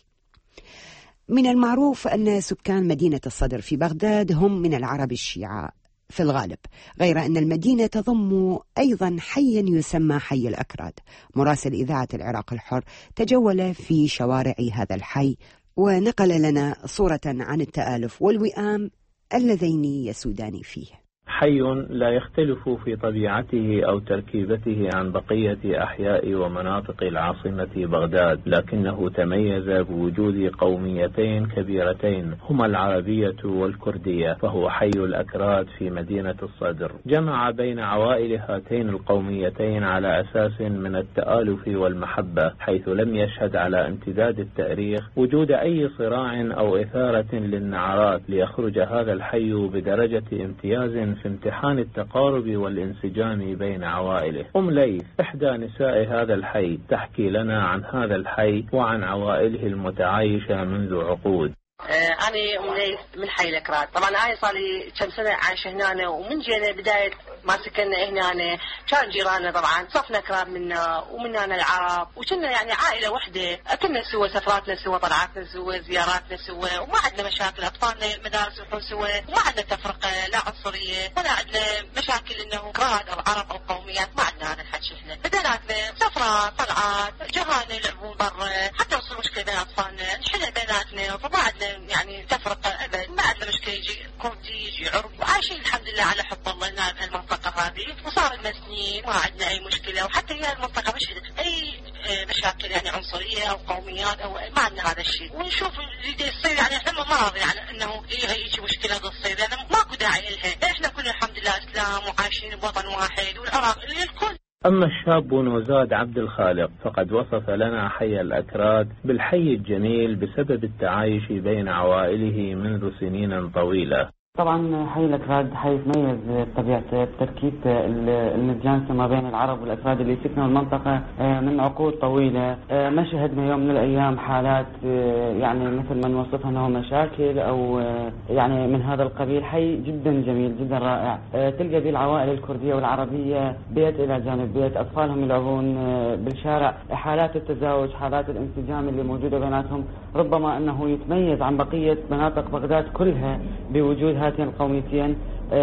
من المعروف أن سكان مدينة الصدر في بغداد هم من العرب الشيعة في الغالب، غير أن المدينة تضم أيضا حيا يسمى حي الأكراد. مراسل إذاعة العراق الحر تجول في شوارع هذا الحي ونقل لنا صورة عن التآلف والوئام اللذين يسودان فيه. حي لا يختلف في طبيعته أو تركيبته عن بقية أحياء ومناطق العاصمة بغداد، لكنه تميز بوجود قوميتين كبيرتين هما العربية والكردية، فهو حي الأكراد في مدينة الصدر. جمع بين عوائل هاتين القوميتين على أساس من التآلف والمحبة، حيث لم يشهد على امتداد التاريخ وجود أي صراع أو إثارة للنعرات ليخرج هذا الحي بدرجة امتياز في امتحان التقارب والانسجام بين عوائله. أم ليث إحدى نساء هذا الحي تحكي لنا عن هذا الحي وعن عوائله المتعايشة منذ عقود. أنا أم ليث من حي الأكراد. طبعا أنا صار لي كم سنة عايشة هنا، ومن جينا بداية ما سكننا هنا كان جيراننا طبعا صفنا أكراد منا ومنا العرب، وكنا يعني عائلة واحدة، كنا سوا سفراتنا سوا، طلعاتنا سوا، زياراتنا سوا، وما عندنا مشاكل. أطفالنا المدارس يروحون سوا، وما عندنا تفرقة لا عنصرية ولا عندنا مشاكل إنه أكراد أو عرب أو قوميات، ما عندنا هذا الحكي. إحنا بديناتنا سفرات طلعات، جهانا يلعبون برا، حتى وصل مشكلة بين أطفالنا نحلها بيناتنا، فما عندنا يعني تفرقة أبد، ما عندنا مشكلة يجي كردي يجي عرب، وعايشين الحمد لله على حب الله هنا المنطقة هذه، وصار لنا سنين ما عندنا أي مشكلة، وحتى هي المنطقة مش أي مشاكل يعني عنصرية أو قوميات أو ما عندنا هذا الشيء. ونشوف اللي يصير يعني إحنا ما راضي على إنه يجي مشكلة تصير، لأن ماكو داعي لها. إحنا كلنا الحمد لله إسلام وعايشين بوطن واحد، والعراق للكل. أما الشاب نوزاد عبد الخالق فقد وصف لنا حي الأكراد بالحي الجميل بسبب التعايش بين عوائله منذ سنين طويلة. طبعا حي الأكراد حي يتميز بطبيعته بتركيب المتجانسة ما بين العرب والأكراد اللي سكنوا المنطقة من عقود طويلة. ما شهدنا يوم من الأيام حالات يعني مثل ما نوصفها أنه مشاكل أو يعني من هذا القبيل. حي جدا جميل جدا رائع، تلقى به العوائل الكردية والعربية بيت إلى جانب بيت، أطفالهم يلعبون بالشارع، حالات التزاوج، حالات الانسجام اللي موجودة بيناتهم. ربما أنه يتميز عن بقية مناطق بغداد كلها بوجود هاتين القوميتين.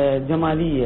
جمالية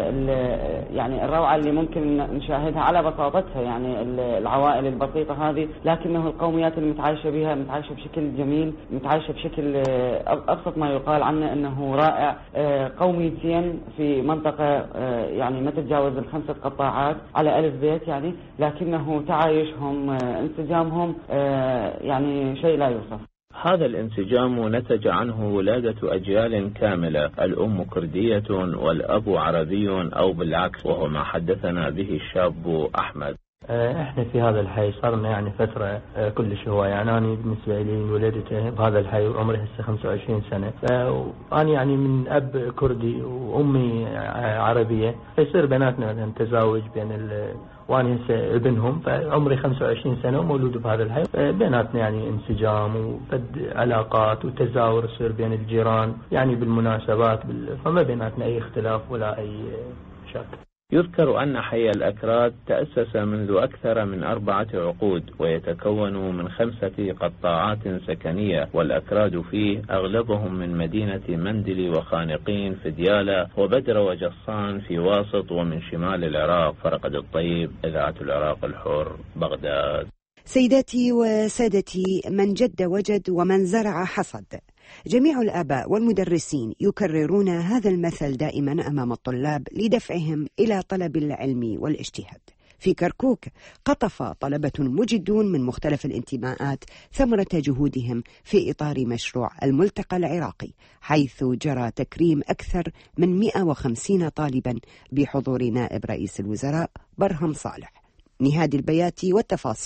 يعني الروعة اللي ممكن نشاهدها على بساطتها، يعني العوائل البسيطة هذه، لكنه القوميات المتعايشة بها متعايشة بشكل جميل، متعايشة بشكل أبسط ما يقال عنه أنه رائع. قوميتين في منطقة يعني ما تتجاوز الخمسة قطاعات على ألف بيت يعني، لكنه تعايشهم انسجامهم يعني شيء لا يوصف. هذا الانسجام نتج عنه ولادة أجيال كاملة، الأم كردية والأب عربي أو بالعكس، وهو ما حدثنا به الشاب أحمد. احنا في هذا الحي صارنا يعني فترة كلش هواية. يعني أنا بالنسبة لي ولدت بهذا الحي وعمري هسه خمسة وعشرين سنة، فأنا يعني من أب كردي وأمي عربية، فيصير بيناتنا تزاوج بين ال وأنا هسه ابنهم، فعمري خمسة وعشرين سنة ومولود بهذا الحي، بيناتنا يعني انسجام وفد علاقات وتزاور يصير بين الجيران يعني بالمناسبات بال... فما بيناتنا أي اختلاف ولا أي مشاكل. يذكر أن حي الأكراد تأسس منذ أكثر من أربعة عقود، ويتكون من خمسة قطاعات سكنية، والأكراد فيه أغلبهم من مدينة مندلي وخانقين في ديالى وبدر وجصان في واسط ومن شمال العراق. فرقد الطيب، إذاعة العراق الحر، بغداد. سيداتي وسادتي، من جد وجد ومن زرع حصد. جميع الآباء والمدرسين يكررون هذا المثل دائما أمام الطلاب لدفعهم إلى طلب العلم والاجتهاد. في كركوك قطف طلبة مجدون من مختلف الانتماءات ثمرة جهودهم في إطار مشروع الملتقى العراقي، حيث جرى تكريم أكثر من مئة وخمسين طالبا بحضور نائب رئيس الوزراء برهم صالح. نهاد البياتي والتفاصيل.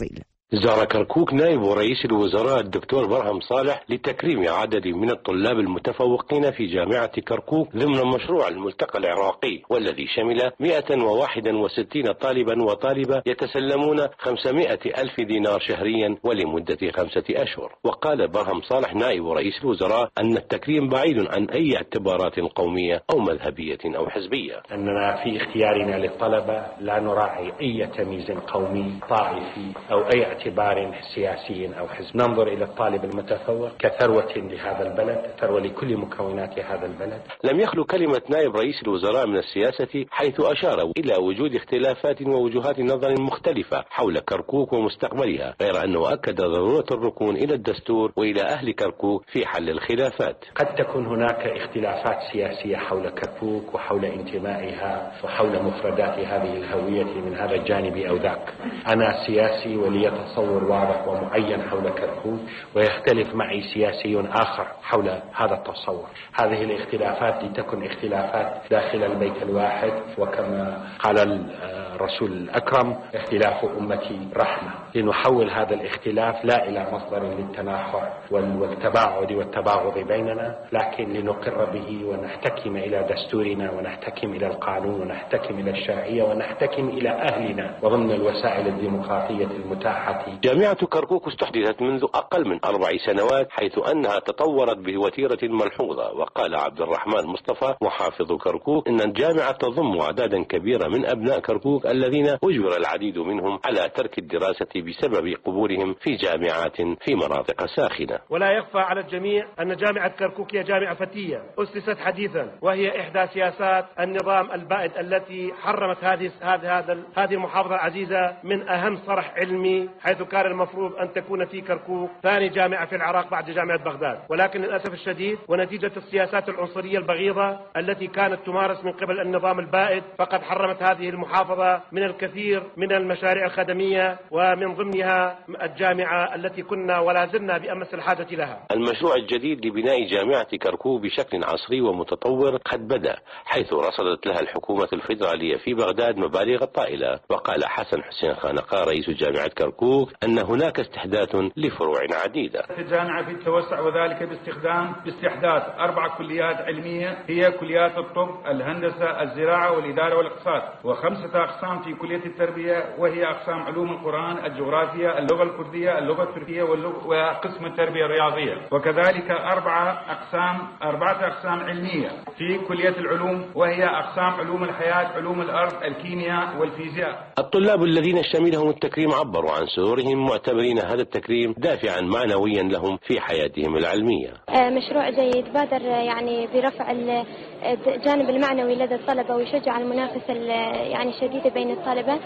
زار كركوك نائب رئيس الوزراء الدكتور برهم صالح لتكريم عدد من الطلاب المتفوقين في جامعة كركوك ضمن مشروع الملتقى العراقي، والذي شمل مئة وواحد وستين طالبا وطالبة يتسلمون خمسمائة ألف دينار شهريا ولمدة خمسة أشهر. وقال برهم صالح نائب رئيس الوزراء أن التكريم بعيد عن أي اعتبارات قومية أو مذهبية أو حزبية. أننا في اختيارنا للطلبة لا نراعي أي تمييز قومي طائفي أو أي اعتبار سياسي أو حزب، ننظر إلى الطالب المتفوق كثروة لهذا البلد، ثروة لكل مكونات هذا البلد. لم يخلو كلمة نائب رئيس الوزراء من السياسة، حيث أشار إلى وجود اختلافات ووجهات نظر مختلفة حول كركوك ومستقبلها، غير أنه أكد ضرورة الركون إلى الدستور وإلى أهل كركوك في حل الخلافات. قد تكون هناك اختلافات سياسية حول كركوك وحول انتمائها وحول مفردات هذه الهوية من هذا الجانب أو ذاك. أنا سياسي ولي تصور واضح ومعين حول كركوك، ويختلف معي سياسي آخر حول هذا التصور. هذه الاختلافات لتكن اختلافات داخل البيت الواحد، وكما قال الرسول الأكرم اختلاف أمتي رحمة، لنحول هذا الاختلاف لا إلى مصدر للتناحر والتباعد والتباغض بيننا، لكن لنقر به ونحتكم إلى دستورنا ونحتكم إلى القانون ونحتكم إلى الشرعية ونحتكم إلى أهلنا وضمن الوسائل الديمقراطية المتاحة. جامعة كركوك استحدثت منذ أقل من أربع سنوات، حيث أنها تطورت بوتيرة ملحوظة. وقال عبد الرحمن مصطفى محافظ كركوك إن الجامعة تضم أعدادا كبيرة من أبناء كركوك الذين أجبر العديد منهم على ترك الدراسة بسبب قبولهم في جامعات في مناطق ساخنة. ولا يخفى على الجميع أن جامعة كركوك هي جامعة فتية أسست حديثا، وهي إحدى سياسات النظام البائد التي حرمت هذه هذه هذه المحافظة العزيزة من أهم صرح علمي، حيث كان المفروض أن تكون في كركوك ثاني جامعة في العراق بعد جامعة بغداد. ولكن للأسف الشديد ونتيجة السياسات العنصرية البغيضة التي كانت تمارس من قبل النظام البائد، فقد حرمت هذه المحافظة من الكثير من المشاريع الخدمية، ومن ضمنها الجامعة التي كنا ولا زلنا بأمس الحاجة لها. المشروع الجديد لبناء جامعة كركوك بشكل عصري ومتطور قد بدأ، حيث رصدت لها الحكومة الفيدرالية في بغداد مبالغ طائلة. وقال حسن حسين خانقاه رئيس جامعة كركوك أن هناك استحداث لفروع عديدة. الجامعة في التوسع، وذلك باستخدام باستحداث أربع كليات علمية، هي كليات الطب، الهندسة، الزراعة والإدارة والاقتصاد، وخمسة أقسام في كلية التربية، وهي أقسام علوم القرآن، الجغرافيا، اللغة الكردية، اللغة التركية، وقسم التربية الرياضية. وكذلك أربعة أقسام أربعة أقسام علمية في كلية العلوم، وهي أقسام علوم الحياة، علوم الأرض، الكيمياء والفيزياء. الطلاب الذين شملهم التكريم عبروا عن سرورهم، معتبرين هذا التكريم دافعا معنويا لهم في حياتهم العلمية. مشروع جيد بادر يعني برفع الجانب المعنوي لدى الطلبة، ويشجع المنافسة يعني الشديدة بين الطلبة،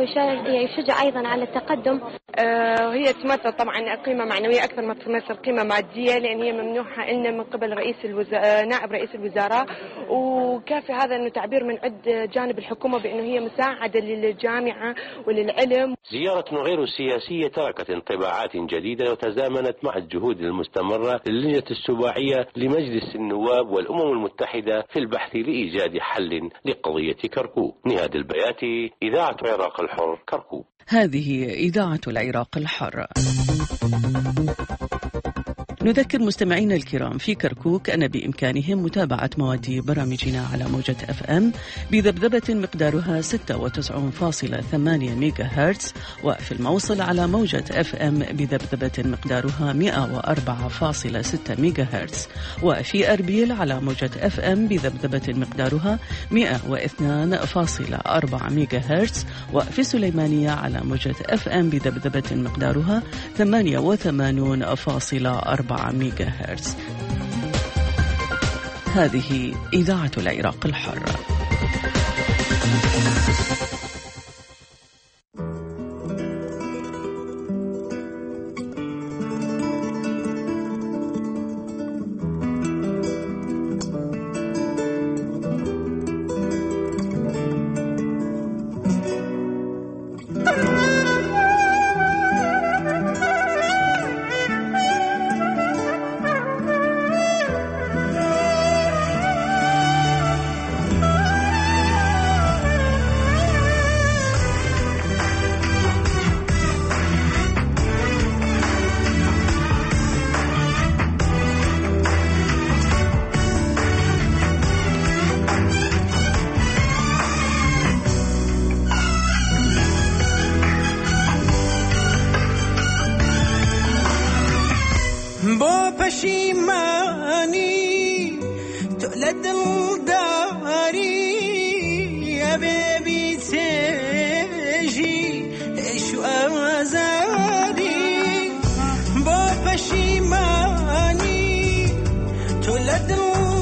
ويشجع أيضا على التقدم. هي تمثل طبعا قيمة معنوية أكثر ما تمثل قيمة مادية، لأن هي ممنوحة لنا من قبل رئيس الوزراء نائب رئيس الوزراء، وكافي هذا أنه تعبير من عند جانب الحكومة بأنه هي مساعدة للجامعة وللعلم. زيارة غير سياسية تركت انطباعات جديدة وتزامنت مع الجهود المستمرة للجنة السباعية لمجلس النواب والأمم المتحدة في البحث لإيجاد حل لقضية كركوك. نهاد البياتي، إذاعة العراق الحر، كركوك. هذه إذاعة العراق الحر. نذكر مستمعينا الكرام في كركوك أن بإمكانهم متابعة مواد برامجنا على موجة أف أم بذبذبة مقدارها ستة وتسعين فاصلة ثمانية ميجا هرتز، وفي الموصل على موجة أف أم بذبذبة مقدارها مئة وأربعة فاصلة ستة ميجا هرتز، وفي أربيل على موجة أف أم بذبذبة مقدارها مئة واثنين فاصلة أربعة ميجا هرتز، وفي سليمانية على موجة أف أم بذبذبة مقدارها ثمانية وثمانين فاصلة أربعة ميجا هرتز. هذه إذاعة العراق الحر. پشیمانی تو لدل داری یا بیبی تجی ایشو آزادی با پشیمانی تو لدل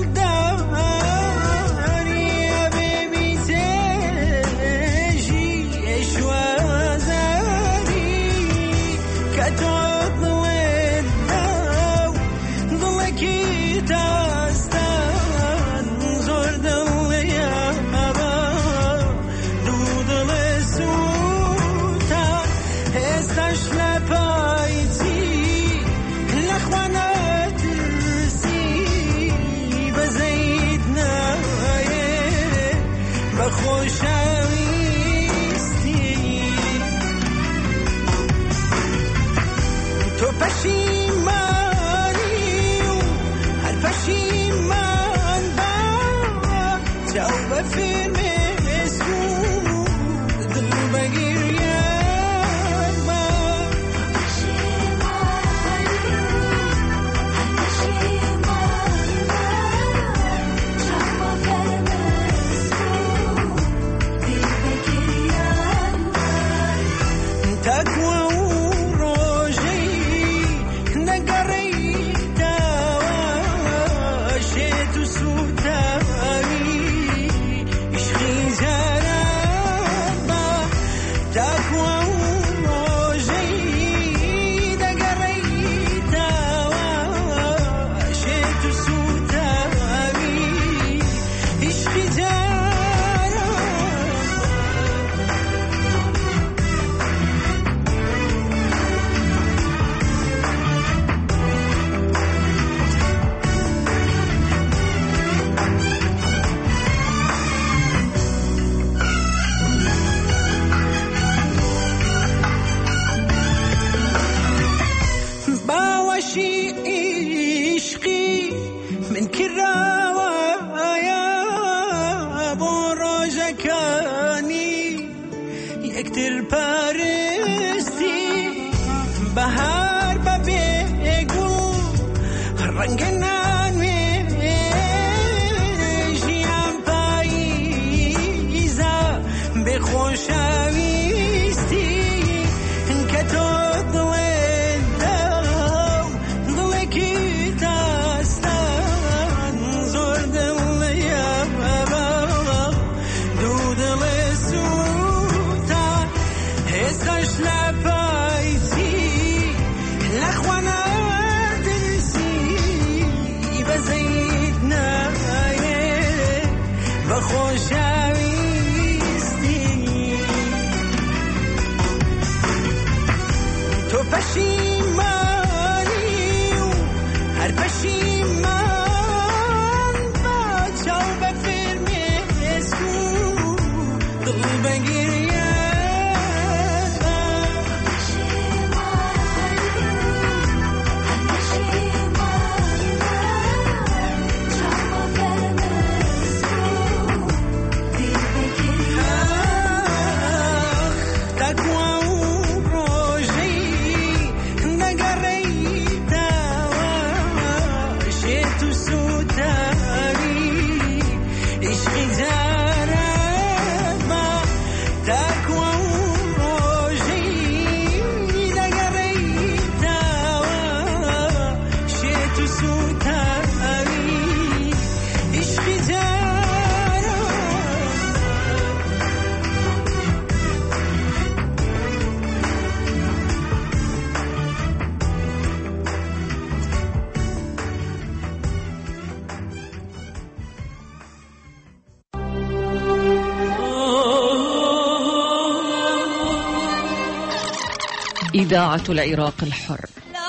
إذاعة العراق الحر.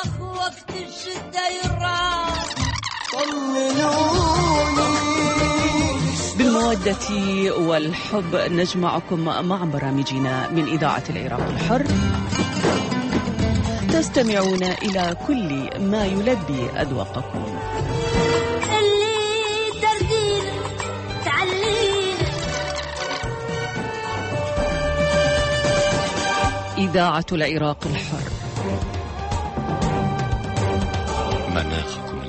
بالمودة والحب نجمعكم مع برامجنا من إذاعة العراق الحر. تستمعون إلى كل ما يلبي أذواقكم. إذاعة العراق الحر. مناخكم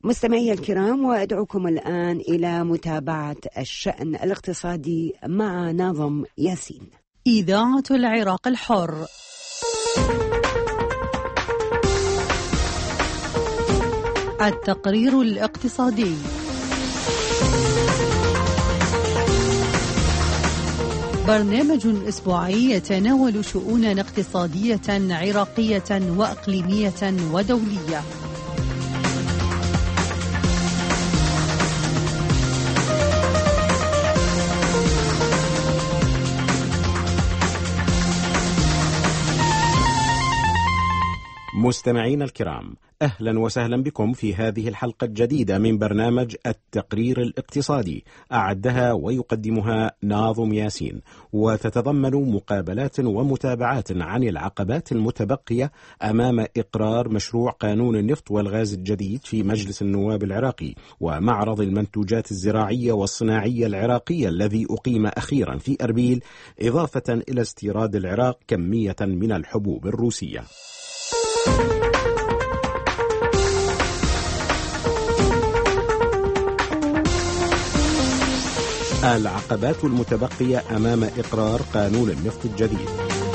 مستمعي الكرام، وأدعوكم الآن إلى متابعة الشأن الاقتصادي مع ناظم ياسين. إذاعة العراق الحر. التقرير الاقتصادي. برنامج أسبوعي يتناول شؤونا اقتصادية عراقية وأقليمية ودولية. مستمعينا الكرام، أهلا وسهلا بكم في هذه الحلقة الجديدة من برنامج التقرير الاقتصادي، أعدها ويقدمها ناظم ياسين، وتتضمن مقابلات ومتابعات عن العقبات المتبقية أمام إقرار مشروع قانون النفط والغاز الجديد في مجلس النواب العراقي، ومعرض المنتوجات الزراعية والصناعية العراقية الذي أقيم أخيرا في أربيل، إضافة إلى استيراد العراق كمية من الحبوب الروسية. العقبات المتبقية أمام إقرار قانون النفط الجديد.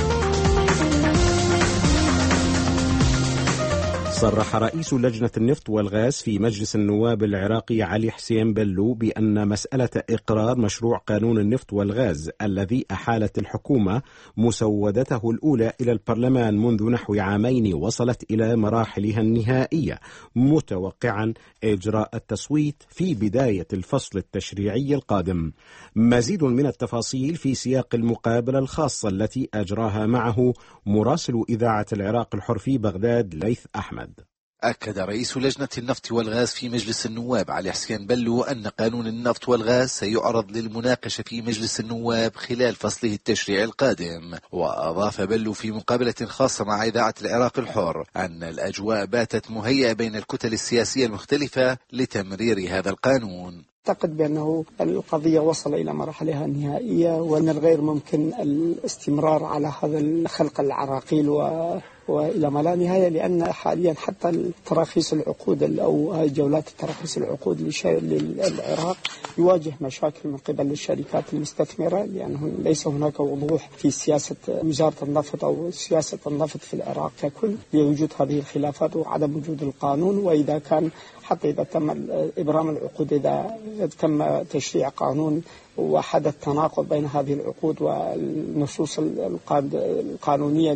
صرح رئيس لجنة النفط والغاز في مجلس النواب العراقي علي حسين بلو بأن مسألة إقرار مشروع قانون النفط والغاز الذي أحالت الحكومة مسودته الأولى إلى البرلمان منذ نحو عامين وصلت إلى مراحلها النهائية، متوقعا إجراء التصويت في بداية الفصل التشريعي القادم. مزيد من التفاصيل في سياق المقابلة الخاصة التي أجراها معه مراسل إذاعة العراق الحر في بغداد ليث أحمد. أكد رئيس لجنة النفط والغاز في مجلس النواب علي حسين بلو أن قانون النفط والغاز سيعرض للمناقشة في مجلس النواب خلال فصله التشريعي القادم. وأضاف بلو في مقابلة خاصة مع إذاعة العراق الحر أن الأجواء باتت مهيئة بين الكتل السياسية المختلفة لتمرير هذا القانون. أعتقد بأنه القضية وصل إلى مراحلها النهائية، وأن الغير ممكن الاستمرار على هذا الخلق العراقيل و وإلى ما لا نهاية، لأن حاليا حتى تراخيص العقود أو جولات التراخيص العقود للعراق يواجه مشاكل من قبل الشركات المستثمرة، لأنه ليس هناك وضوح في سياسة وزارة النفط أو سياسة النفط في العراق ككل لوجود هذه الخلافات وعدم وجود القانون. وإذا كان حتى إذا تم إبرام العقود، إذا تم تشريع قانون وحدث تناقض بين هذه العقود والنصوص القانونية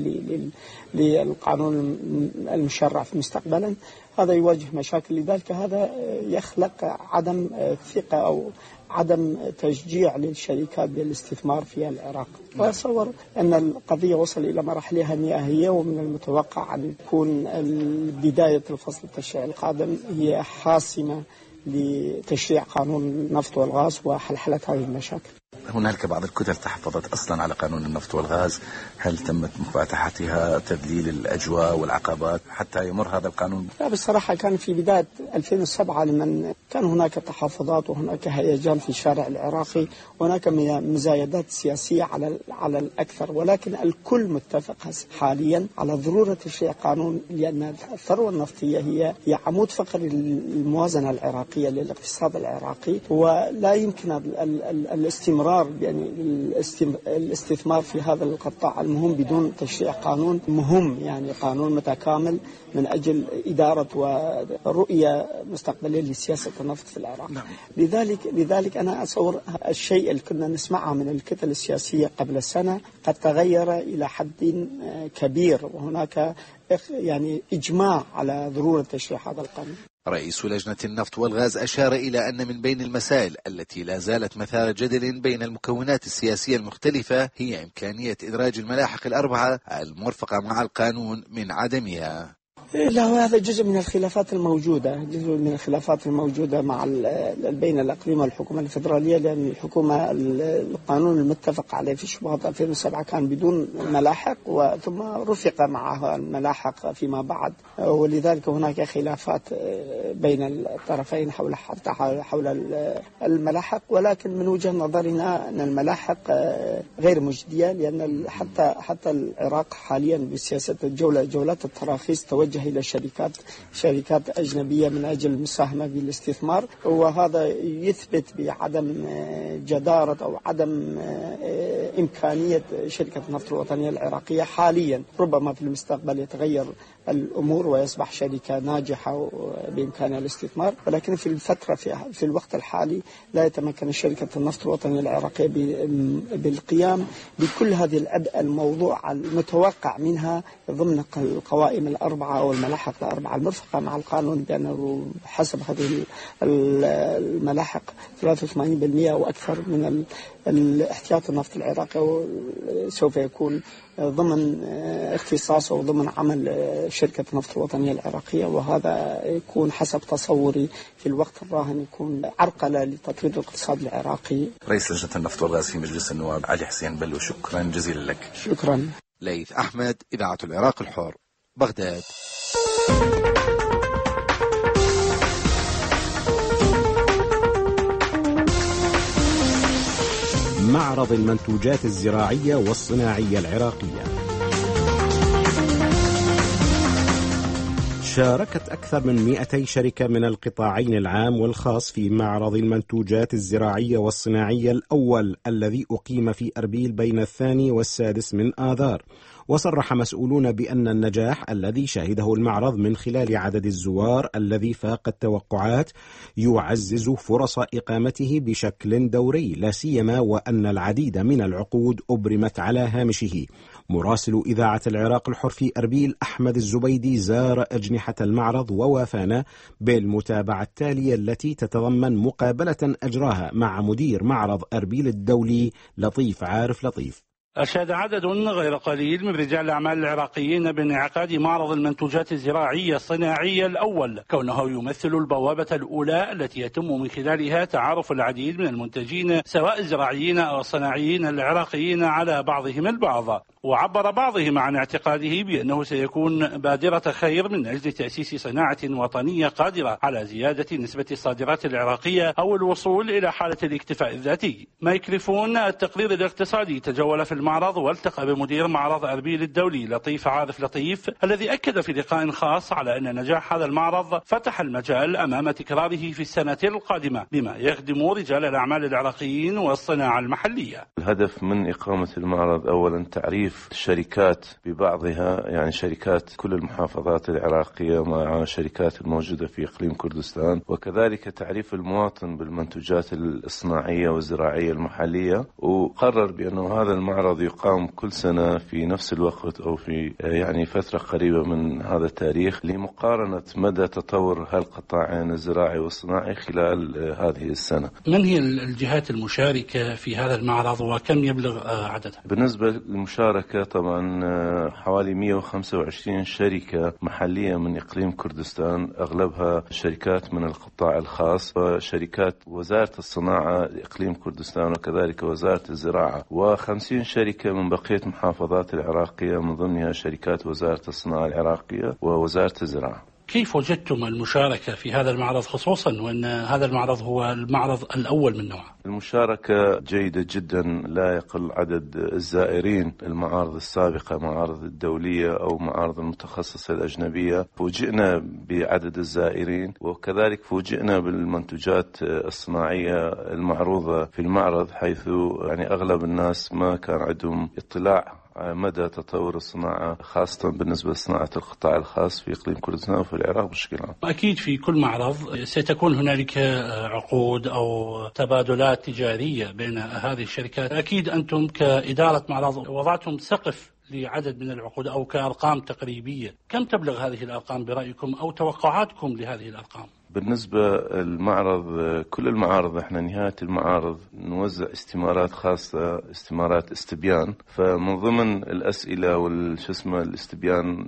للقانون المشرع مستقبلا، هذا يواجه مشاكل. لذلك هذا يخلق عدم ثقة أو عدم تشجيع للشركات بالاستثمار في العراق. وأتصور أن القضية وصل إلى مراحلها النهائية، ومن المتوقع أن تكون بداية الفصل التشريعي القادم هي حاسمة لتشريع قانون النفط والغاز وحلحلة هذه المشاكل. هنالك بعض الكتل تحفظت أصلا على قانون النفط والغاز، هل تمت مفاتحتها تذليل الأجواء والعقبات حتى يمر هذا القانون؟ لا، بصراحة كان في بداية ألفين وسبعة لمن كان هناك تحفظات وهناك هيجان في الشارع العراقي وهناك مزايدات سياسية على على الأكثر، ولكن الكل متفق حاليا على ضرورة تشريع قانون، لأن الثروة النفطية هي هي عمود فقري الموازنة العراقية للاقتصاد العراقي، ولا يمكن الاستمرار يعني الاستثمار في هذا القطاع المهم بدون تشريع قانون مهم، يعني قانون متكامل من أجل إدارة ورؤية مستقبلية لسياسة النفط في العراق. نعم. لذلك لذلك أنا أتصور الشيء اللي كنا نسمعه من الكتل السياسية قبل سنة قد تغير إلى حد كبير، وهناك يعني إجماع على ضرورة تشريع هذا القانون. رئيس لجنة النفط والغاز أشار إلى أن من بين المسائل التي لا زالت مثار جدل بين المكونات السياسية المختلفة هي إمكانية إدراج الملاحق الأربعة المرفقة مع القانون من عدمها. لا، هذا جزء من الخلافات الموجودة جزء من الخلافات الموجودة مع بين الأقليم والحكومة الفدرالية، لأن الحكومة القانون المتفق عليه في شباط ألفين وسبعة كان بدون ملاحق، وثم رفق معها الملاحق فيما بعد، ولذلك هناك خلافات بين الطرفين حول حتى حول الملاحق. ولكن من وجهة نظرنا أن الملاحق غير مجدية، لأن حتى حتى العراق حاليا بسياسة الجولة جولات التراخيص توجه موجهة إلى شركات شركات أجنبية من أجل المساهمة بالاستثمار، وهذا يثبت بعدم جدارة أو عدم إمكانية شركة النفط الوطنية العراقية حاليا. ربما في المستقبل يتغير الأمور ويصبح شركة ناجحة بإمكانها الاستثمار، ولكن في الفترة في, في الوقت الحالي لا يتمكن شركة النفط الوطنية العراقية بالقيام بكل هذه الأداء الموضوع المتوقع منها ضمن القوائم الأربعة أو الملاحق الأربعة المرفقة مع القانون، بأنه حسب هذه الملاحق ثلاثة وثمانين بالمئة أو أكثر من الاحتياط النفط العراقي سوف يكون ضمن اختصاص أو ضمن عمل شركة النفط الوطنية العراقية، وهذا يكون حسب تصوري في الوقت الراهن يكون عرقلة لتطوير الاقتصاد العراقي. رئيس لجنة النفط والغاز في مجلس النواب علي حسين بلو، شكرا جزيلا لك. شكرا. ليث أحمد، إذاعة العراق الحر، بغداد. معرض المنتوجات الزراعية والصناعية العراقية. شاركت أكثر من مئتي شركة من القطاعين العام والخاص في معرض المنتوجات الزراعية والصناعية الأول الذي أقيم في أربيل بين الثاني والسادس من آذار. وصرح مسؤولون بأن النجاح الذي شهده المعرض من خلال عدد الزوار الذي فاق التوقعات يعزز فرص إقامته بشكل دوري، لا سيما وأن العديد من العقود أبرمت على هامشه. مراسل إذاعة العراق الحر في أربيل أحمد الزبيدي زار أجنحة المعرض ووافانا بالمتابعة التالية التي تتضمن مقابلة أجراها مع مدير معرض أربيل الدولي لطيف عارف لطيف. أشاد عدد غير قليل من رجال الأعمال العراقيين بانعقاد معرض المنتوجات الزراعية الصناعية الأول، كونه يمثل البوابة الأولى التي يتم من خلالها تعارف العديد من المنتجين سواء الزراعيين أو الصناعيين العراقيين على بعضهم البعض. وعبر بعضهم عن اعتقاده بأنه سيكون بادرة خير من أجل تأسيس صناعة وطنية قادرة على زيادة نسبة الصادرات العراقية أو الوصول إلى حالة الاكتفاء الذاتي. ميكروفون التقرير الاقتصادي تجول في المعرض والتقى بمدير معرض أربيل الدولي لطيف عارف لطيف، الذي أكد في لقاء خاص على أن نجاح هذا المعرض فتح المجال أمام تكراره في السنة القادمة بما يخدم رجال الأعمال العراقيين والصناعة المحلية. الهدف من إقامة المعرض أولا تعريف الشركات ببعضها، يعني شركات كل المحافظات العراقية مع شركات الموجودة في إقليم كردستان، وكذلك تعريف المواطن بالمنتوجات الصناعية والزراعية المحلية. وقرر بأنه هذا المعرض يقام كل سنة في نفس الوقت أو في يعني فترة قريبة من هذا التاريخ لمقارنة مدى تطور هالقطاعين الزراعي والصناعي خلال هذه السنة. من هي الجهات المشاركة في هذا المعرض وكم يبلغ عددها؟ بالنسبة للمشاركة طبعا حوالي مئة وخمسة وعشرين شركة محلية من إقليم كردستان، أغلبها شركات من القطاع الخاص وشركات وزارة الصناعة إقليم كردستان وكذلك وزارة الزراعة، وخمسين شركة من بقية محافظات العراقية من ضمنها شركات وزارة الصناعة العراقية ووزارة الزراعة. كيف وجدتم المشاركة في هذا المعرض، خصوصا وأن هذا المعرض هو المعرض الأول من نوعه؟ المشاركة جيدة جدا، لا يقل عدد الزائرين المعارض السابقة، معارض الدولية أو معارض المتخصصة الأجنبية. فوجئنا بعدد الزائرين وكذلك فوجئنا بالمنتوجات الصناعية المعروضة في المعرض، حيث يعني أغلب الناس ما كان عندهم اطلاع مدى تطور الصناعة، خاصة بالنسبة لصناعة القطاع الخاص في إقليم كردستان وفي العراق بشكل عام. أكيد في كل معرض ستكون هنالك عقود أو تبادلات تجارية بين هذه الشركات. أكيد أنتم كإدارة معرض وضعتم سقف لعدد من العقود أو كأرقام تقريبية، كم تبلغ هذه الأرقام برأيكم أو توقعاتكم لهذه الأرقام؟ بالنسبة للمعرض، كل المعارض احنا نهاية المعارض نوزع استمارات خاصة، استمارات استبيان، فمن ضمن الأسئلة والشسمة الاستبيان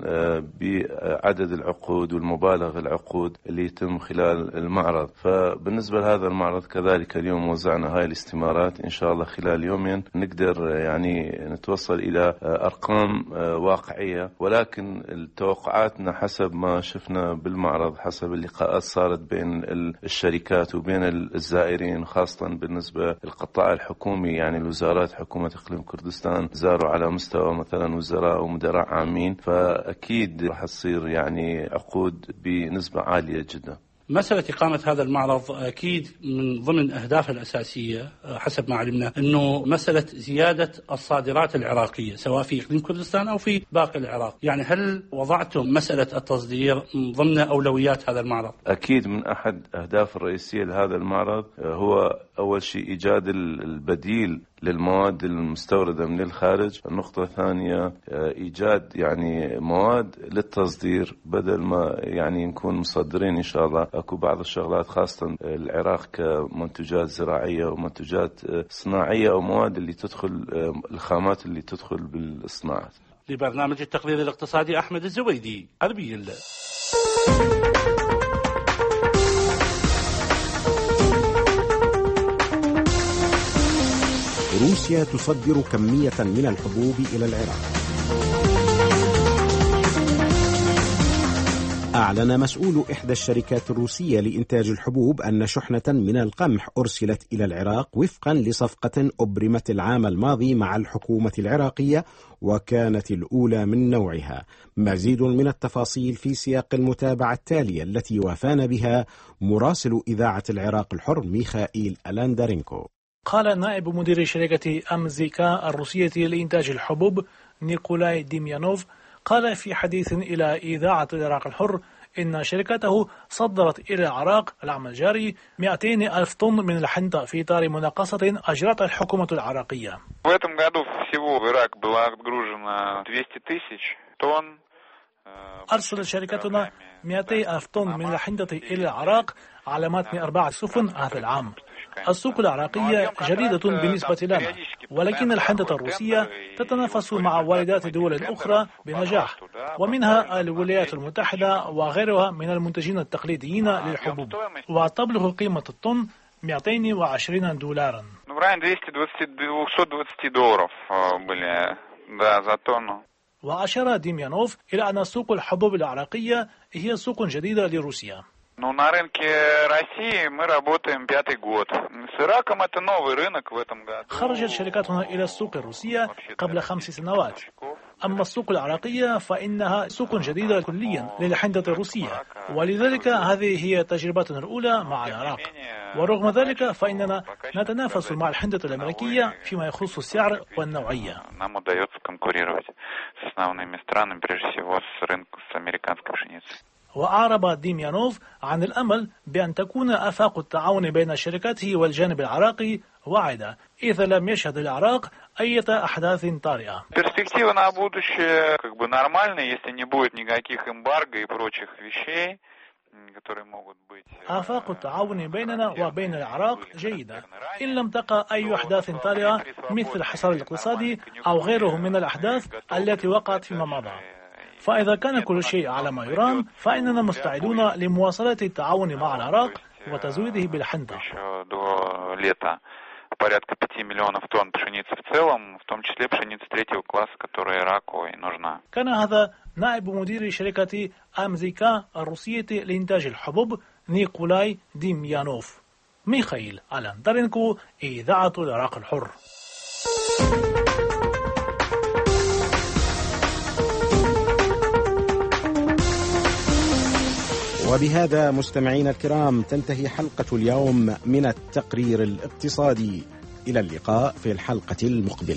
بعدد العقود والمبالغ العقود اللي يتم خلال المعرض. فبالنسبة لهذا المعرض كذلك اليوم وزعنا هاي الاستمارات، إن شاء الله خلال يومين نقدر يعني نتوصل إلى أرقام واقعية، ولكن توقعاتنا حسب ما شفنا بالمعرض، حسب اللقاءات صارت صارت بين الشركات وبين الزائرين، خاصة بالنسبة للقطاع الحكومي. يعني الوزارات حكومة إقليم كردستان زاروا على مستوى مثلا وزراء ومدراء عامين، فأكيد راح تصير يعني عقود بنسبة عالية جدا. مسألة إقامة هذا المعرض أكيد من ضمن أهدافه الأساسية حسب ما علمنا أنه مسألة زيادة الصادرات العراقية سواء في إقليم كردستان أو في باقي العراق. يعني هل وضعتم مسألة التصدير ضمن أولويات هذا المعرض؟ أكيد من أحد أهداف الرئيسية لهذا المعرض هو أول شيء إيجاد البديل للمواد المستوردة من الخارج. النقطة الثانية إيجاد يعني مواد للتصدير بدل ما يعني نكون مصدرين. إن شاء الله أكو بعض الشغلات خاصة العراق كمنتجات زراعية ومنتجات صناعية أو مواد اللي تدخل الخامات اللي تدخل بالصناعات. لبرنامج التقرير الاقتصادي أحمد الزويدي، أربيل. روسيا تصدر كمية من الحبوب إلى العراق. أعلن مسؤول إحدى الشركات الروسية لإنتاج الحبوب أن شحنة من القمح أرسلت إلى العراق وفقا لصفقة أبرمت العام الماضي مع الحكومة العراقية، وكانت الأولى من نوعها. مزيد من التفاصيل في سياق المتابعة التالية التي وافانا بها مراسل إذاعة العراق الحر ميخائيل ألاندارينكو. قال نائب مدير شركة أمزيكا الروسية لإنتاج الحبوب نيكولاي ديميانوف، قال في حديث إلى إذاعة العراق الحر إن شركته صدرت إلى العراق العام الجاري مئتين ألف طن من الحنطة في إطار مناقصة أجرتها الحكومة العراقية. أرسلت شركتنا مئتي ألف طن من الحنطة إلى العراق على متن أربع سفن هذا العام. السوق العراقية جديدة بالنسبة لنا، ولكن الحنطة الروسية تتنافس مع واردات دول أخرى بنجاح، ومنها الولايات المتحدة وغيرها من المنتجين التقليديين للحبوب، وتبلغ قيمة الطن مئتين وعشرين دولارا. وأشار ديميانوف إلى أن سوق الحبوب العراقية هي سوق جديدة لروسيا. خرجت شركاتنا إلى السوق الروسية قبل خمس سنوات، أما السوق العراقية فإنها سوق جديدة كليا للحنطة الروسية، ولذلك هذه هي تجربتنا الأولى مع العراق. ورغم ذلك فإننا نتنافس مع الحنطة الأمريكية فيما يخص السعر والنوعية. وأعرب ديميانوف عن الأمل بأن تكون آفاق التعاون بين شركاته والجانب العراقي واعدة إذا لم يشهد العراق أي أحداث طارئة. آفاق التعاون بيننا وبين العراق جيدة إن لم تقع أي أحداث طارئة مثل الحصار الاقتصادي أو غيره من الأحداث التي وقعت فيما مضى. فإذا كان كل شيء على ما يرام فإننا مستعدون لمواصلة التعاون مع العراق وتزويده بالحنطة. كان هذا نائب مدير شركة أمزيكا الروسية لإنتاج الحبوب نيكولاي ديميانوف. ميخائيل ألاندارينكو، إذاعة العراق الحر. وبهذا مستمعينا الكرام تنتهي حلقة اليوم من التقرير الاقتصادي. إلى اللقاء في الحلقة المقبلة.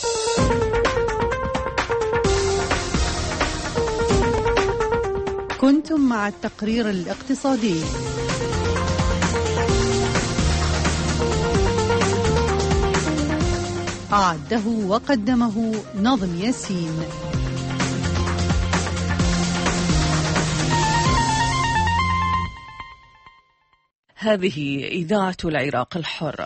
كنتم مع التقرير الاقتصادي. أعده وقدمه نظم ياسين. هذه إذاعة العراق الحر.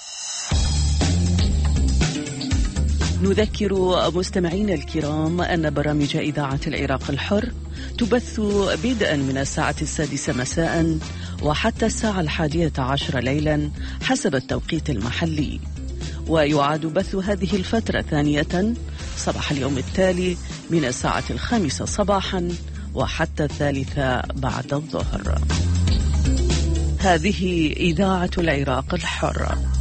نذكر مستمعين الكرام أن برامج إذاعة العراق الحر تبث بدءا من الساعة السادسة مساء وحتى الساعة الحادية عشر ليلا حسب التوقيت المحلي، ويعاد بث هذه الفترة ثانية صباح اليوم التالي من الساعة الخامسة صباحا وحتى الثالثة بعد الظهر. هذه إذاعة العراق الحر.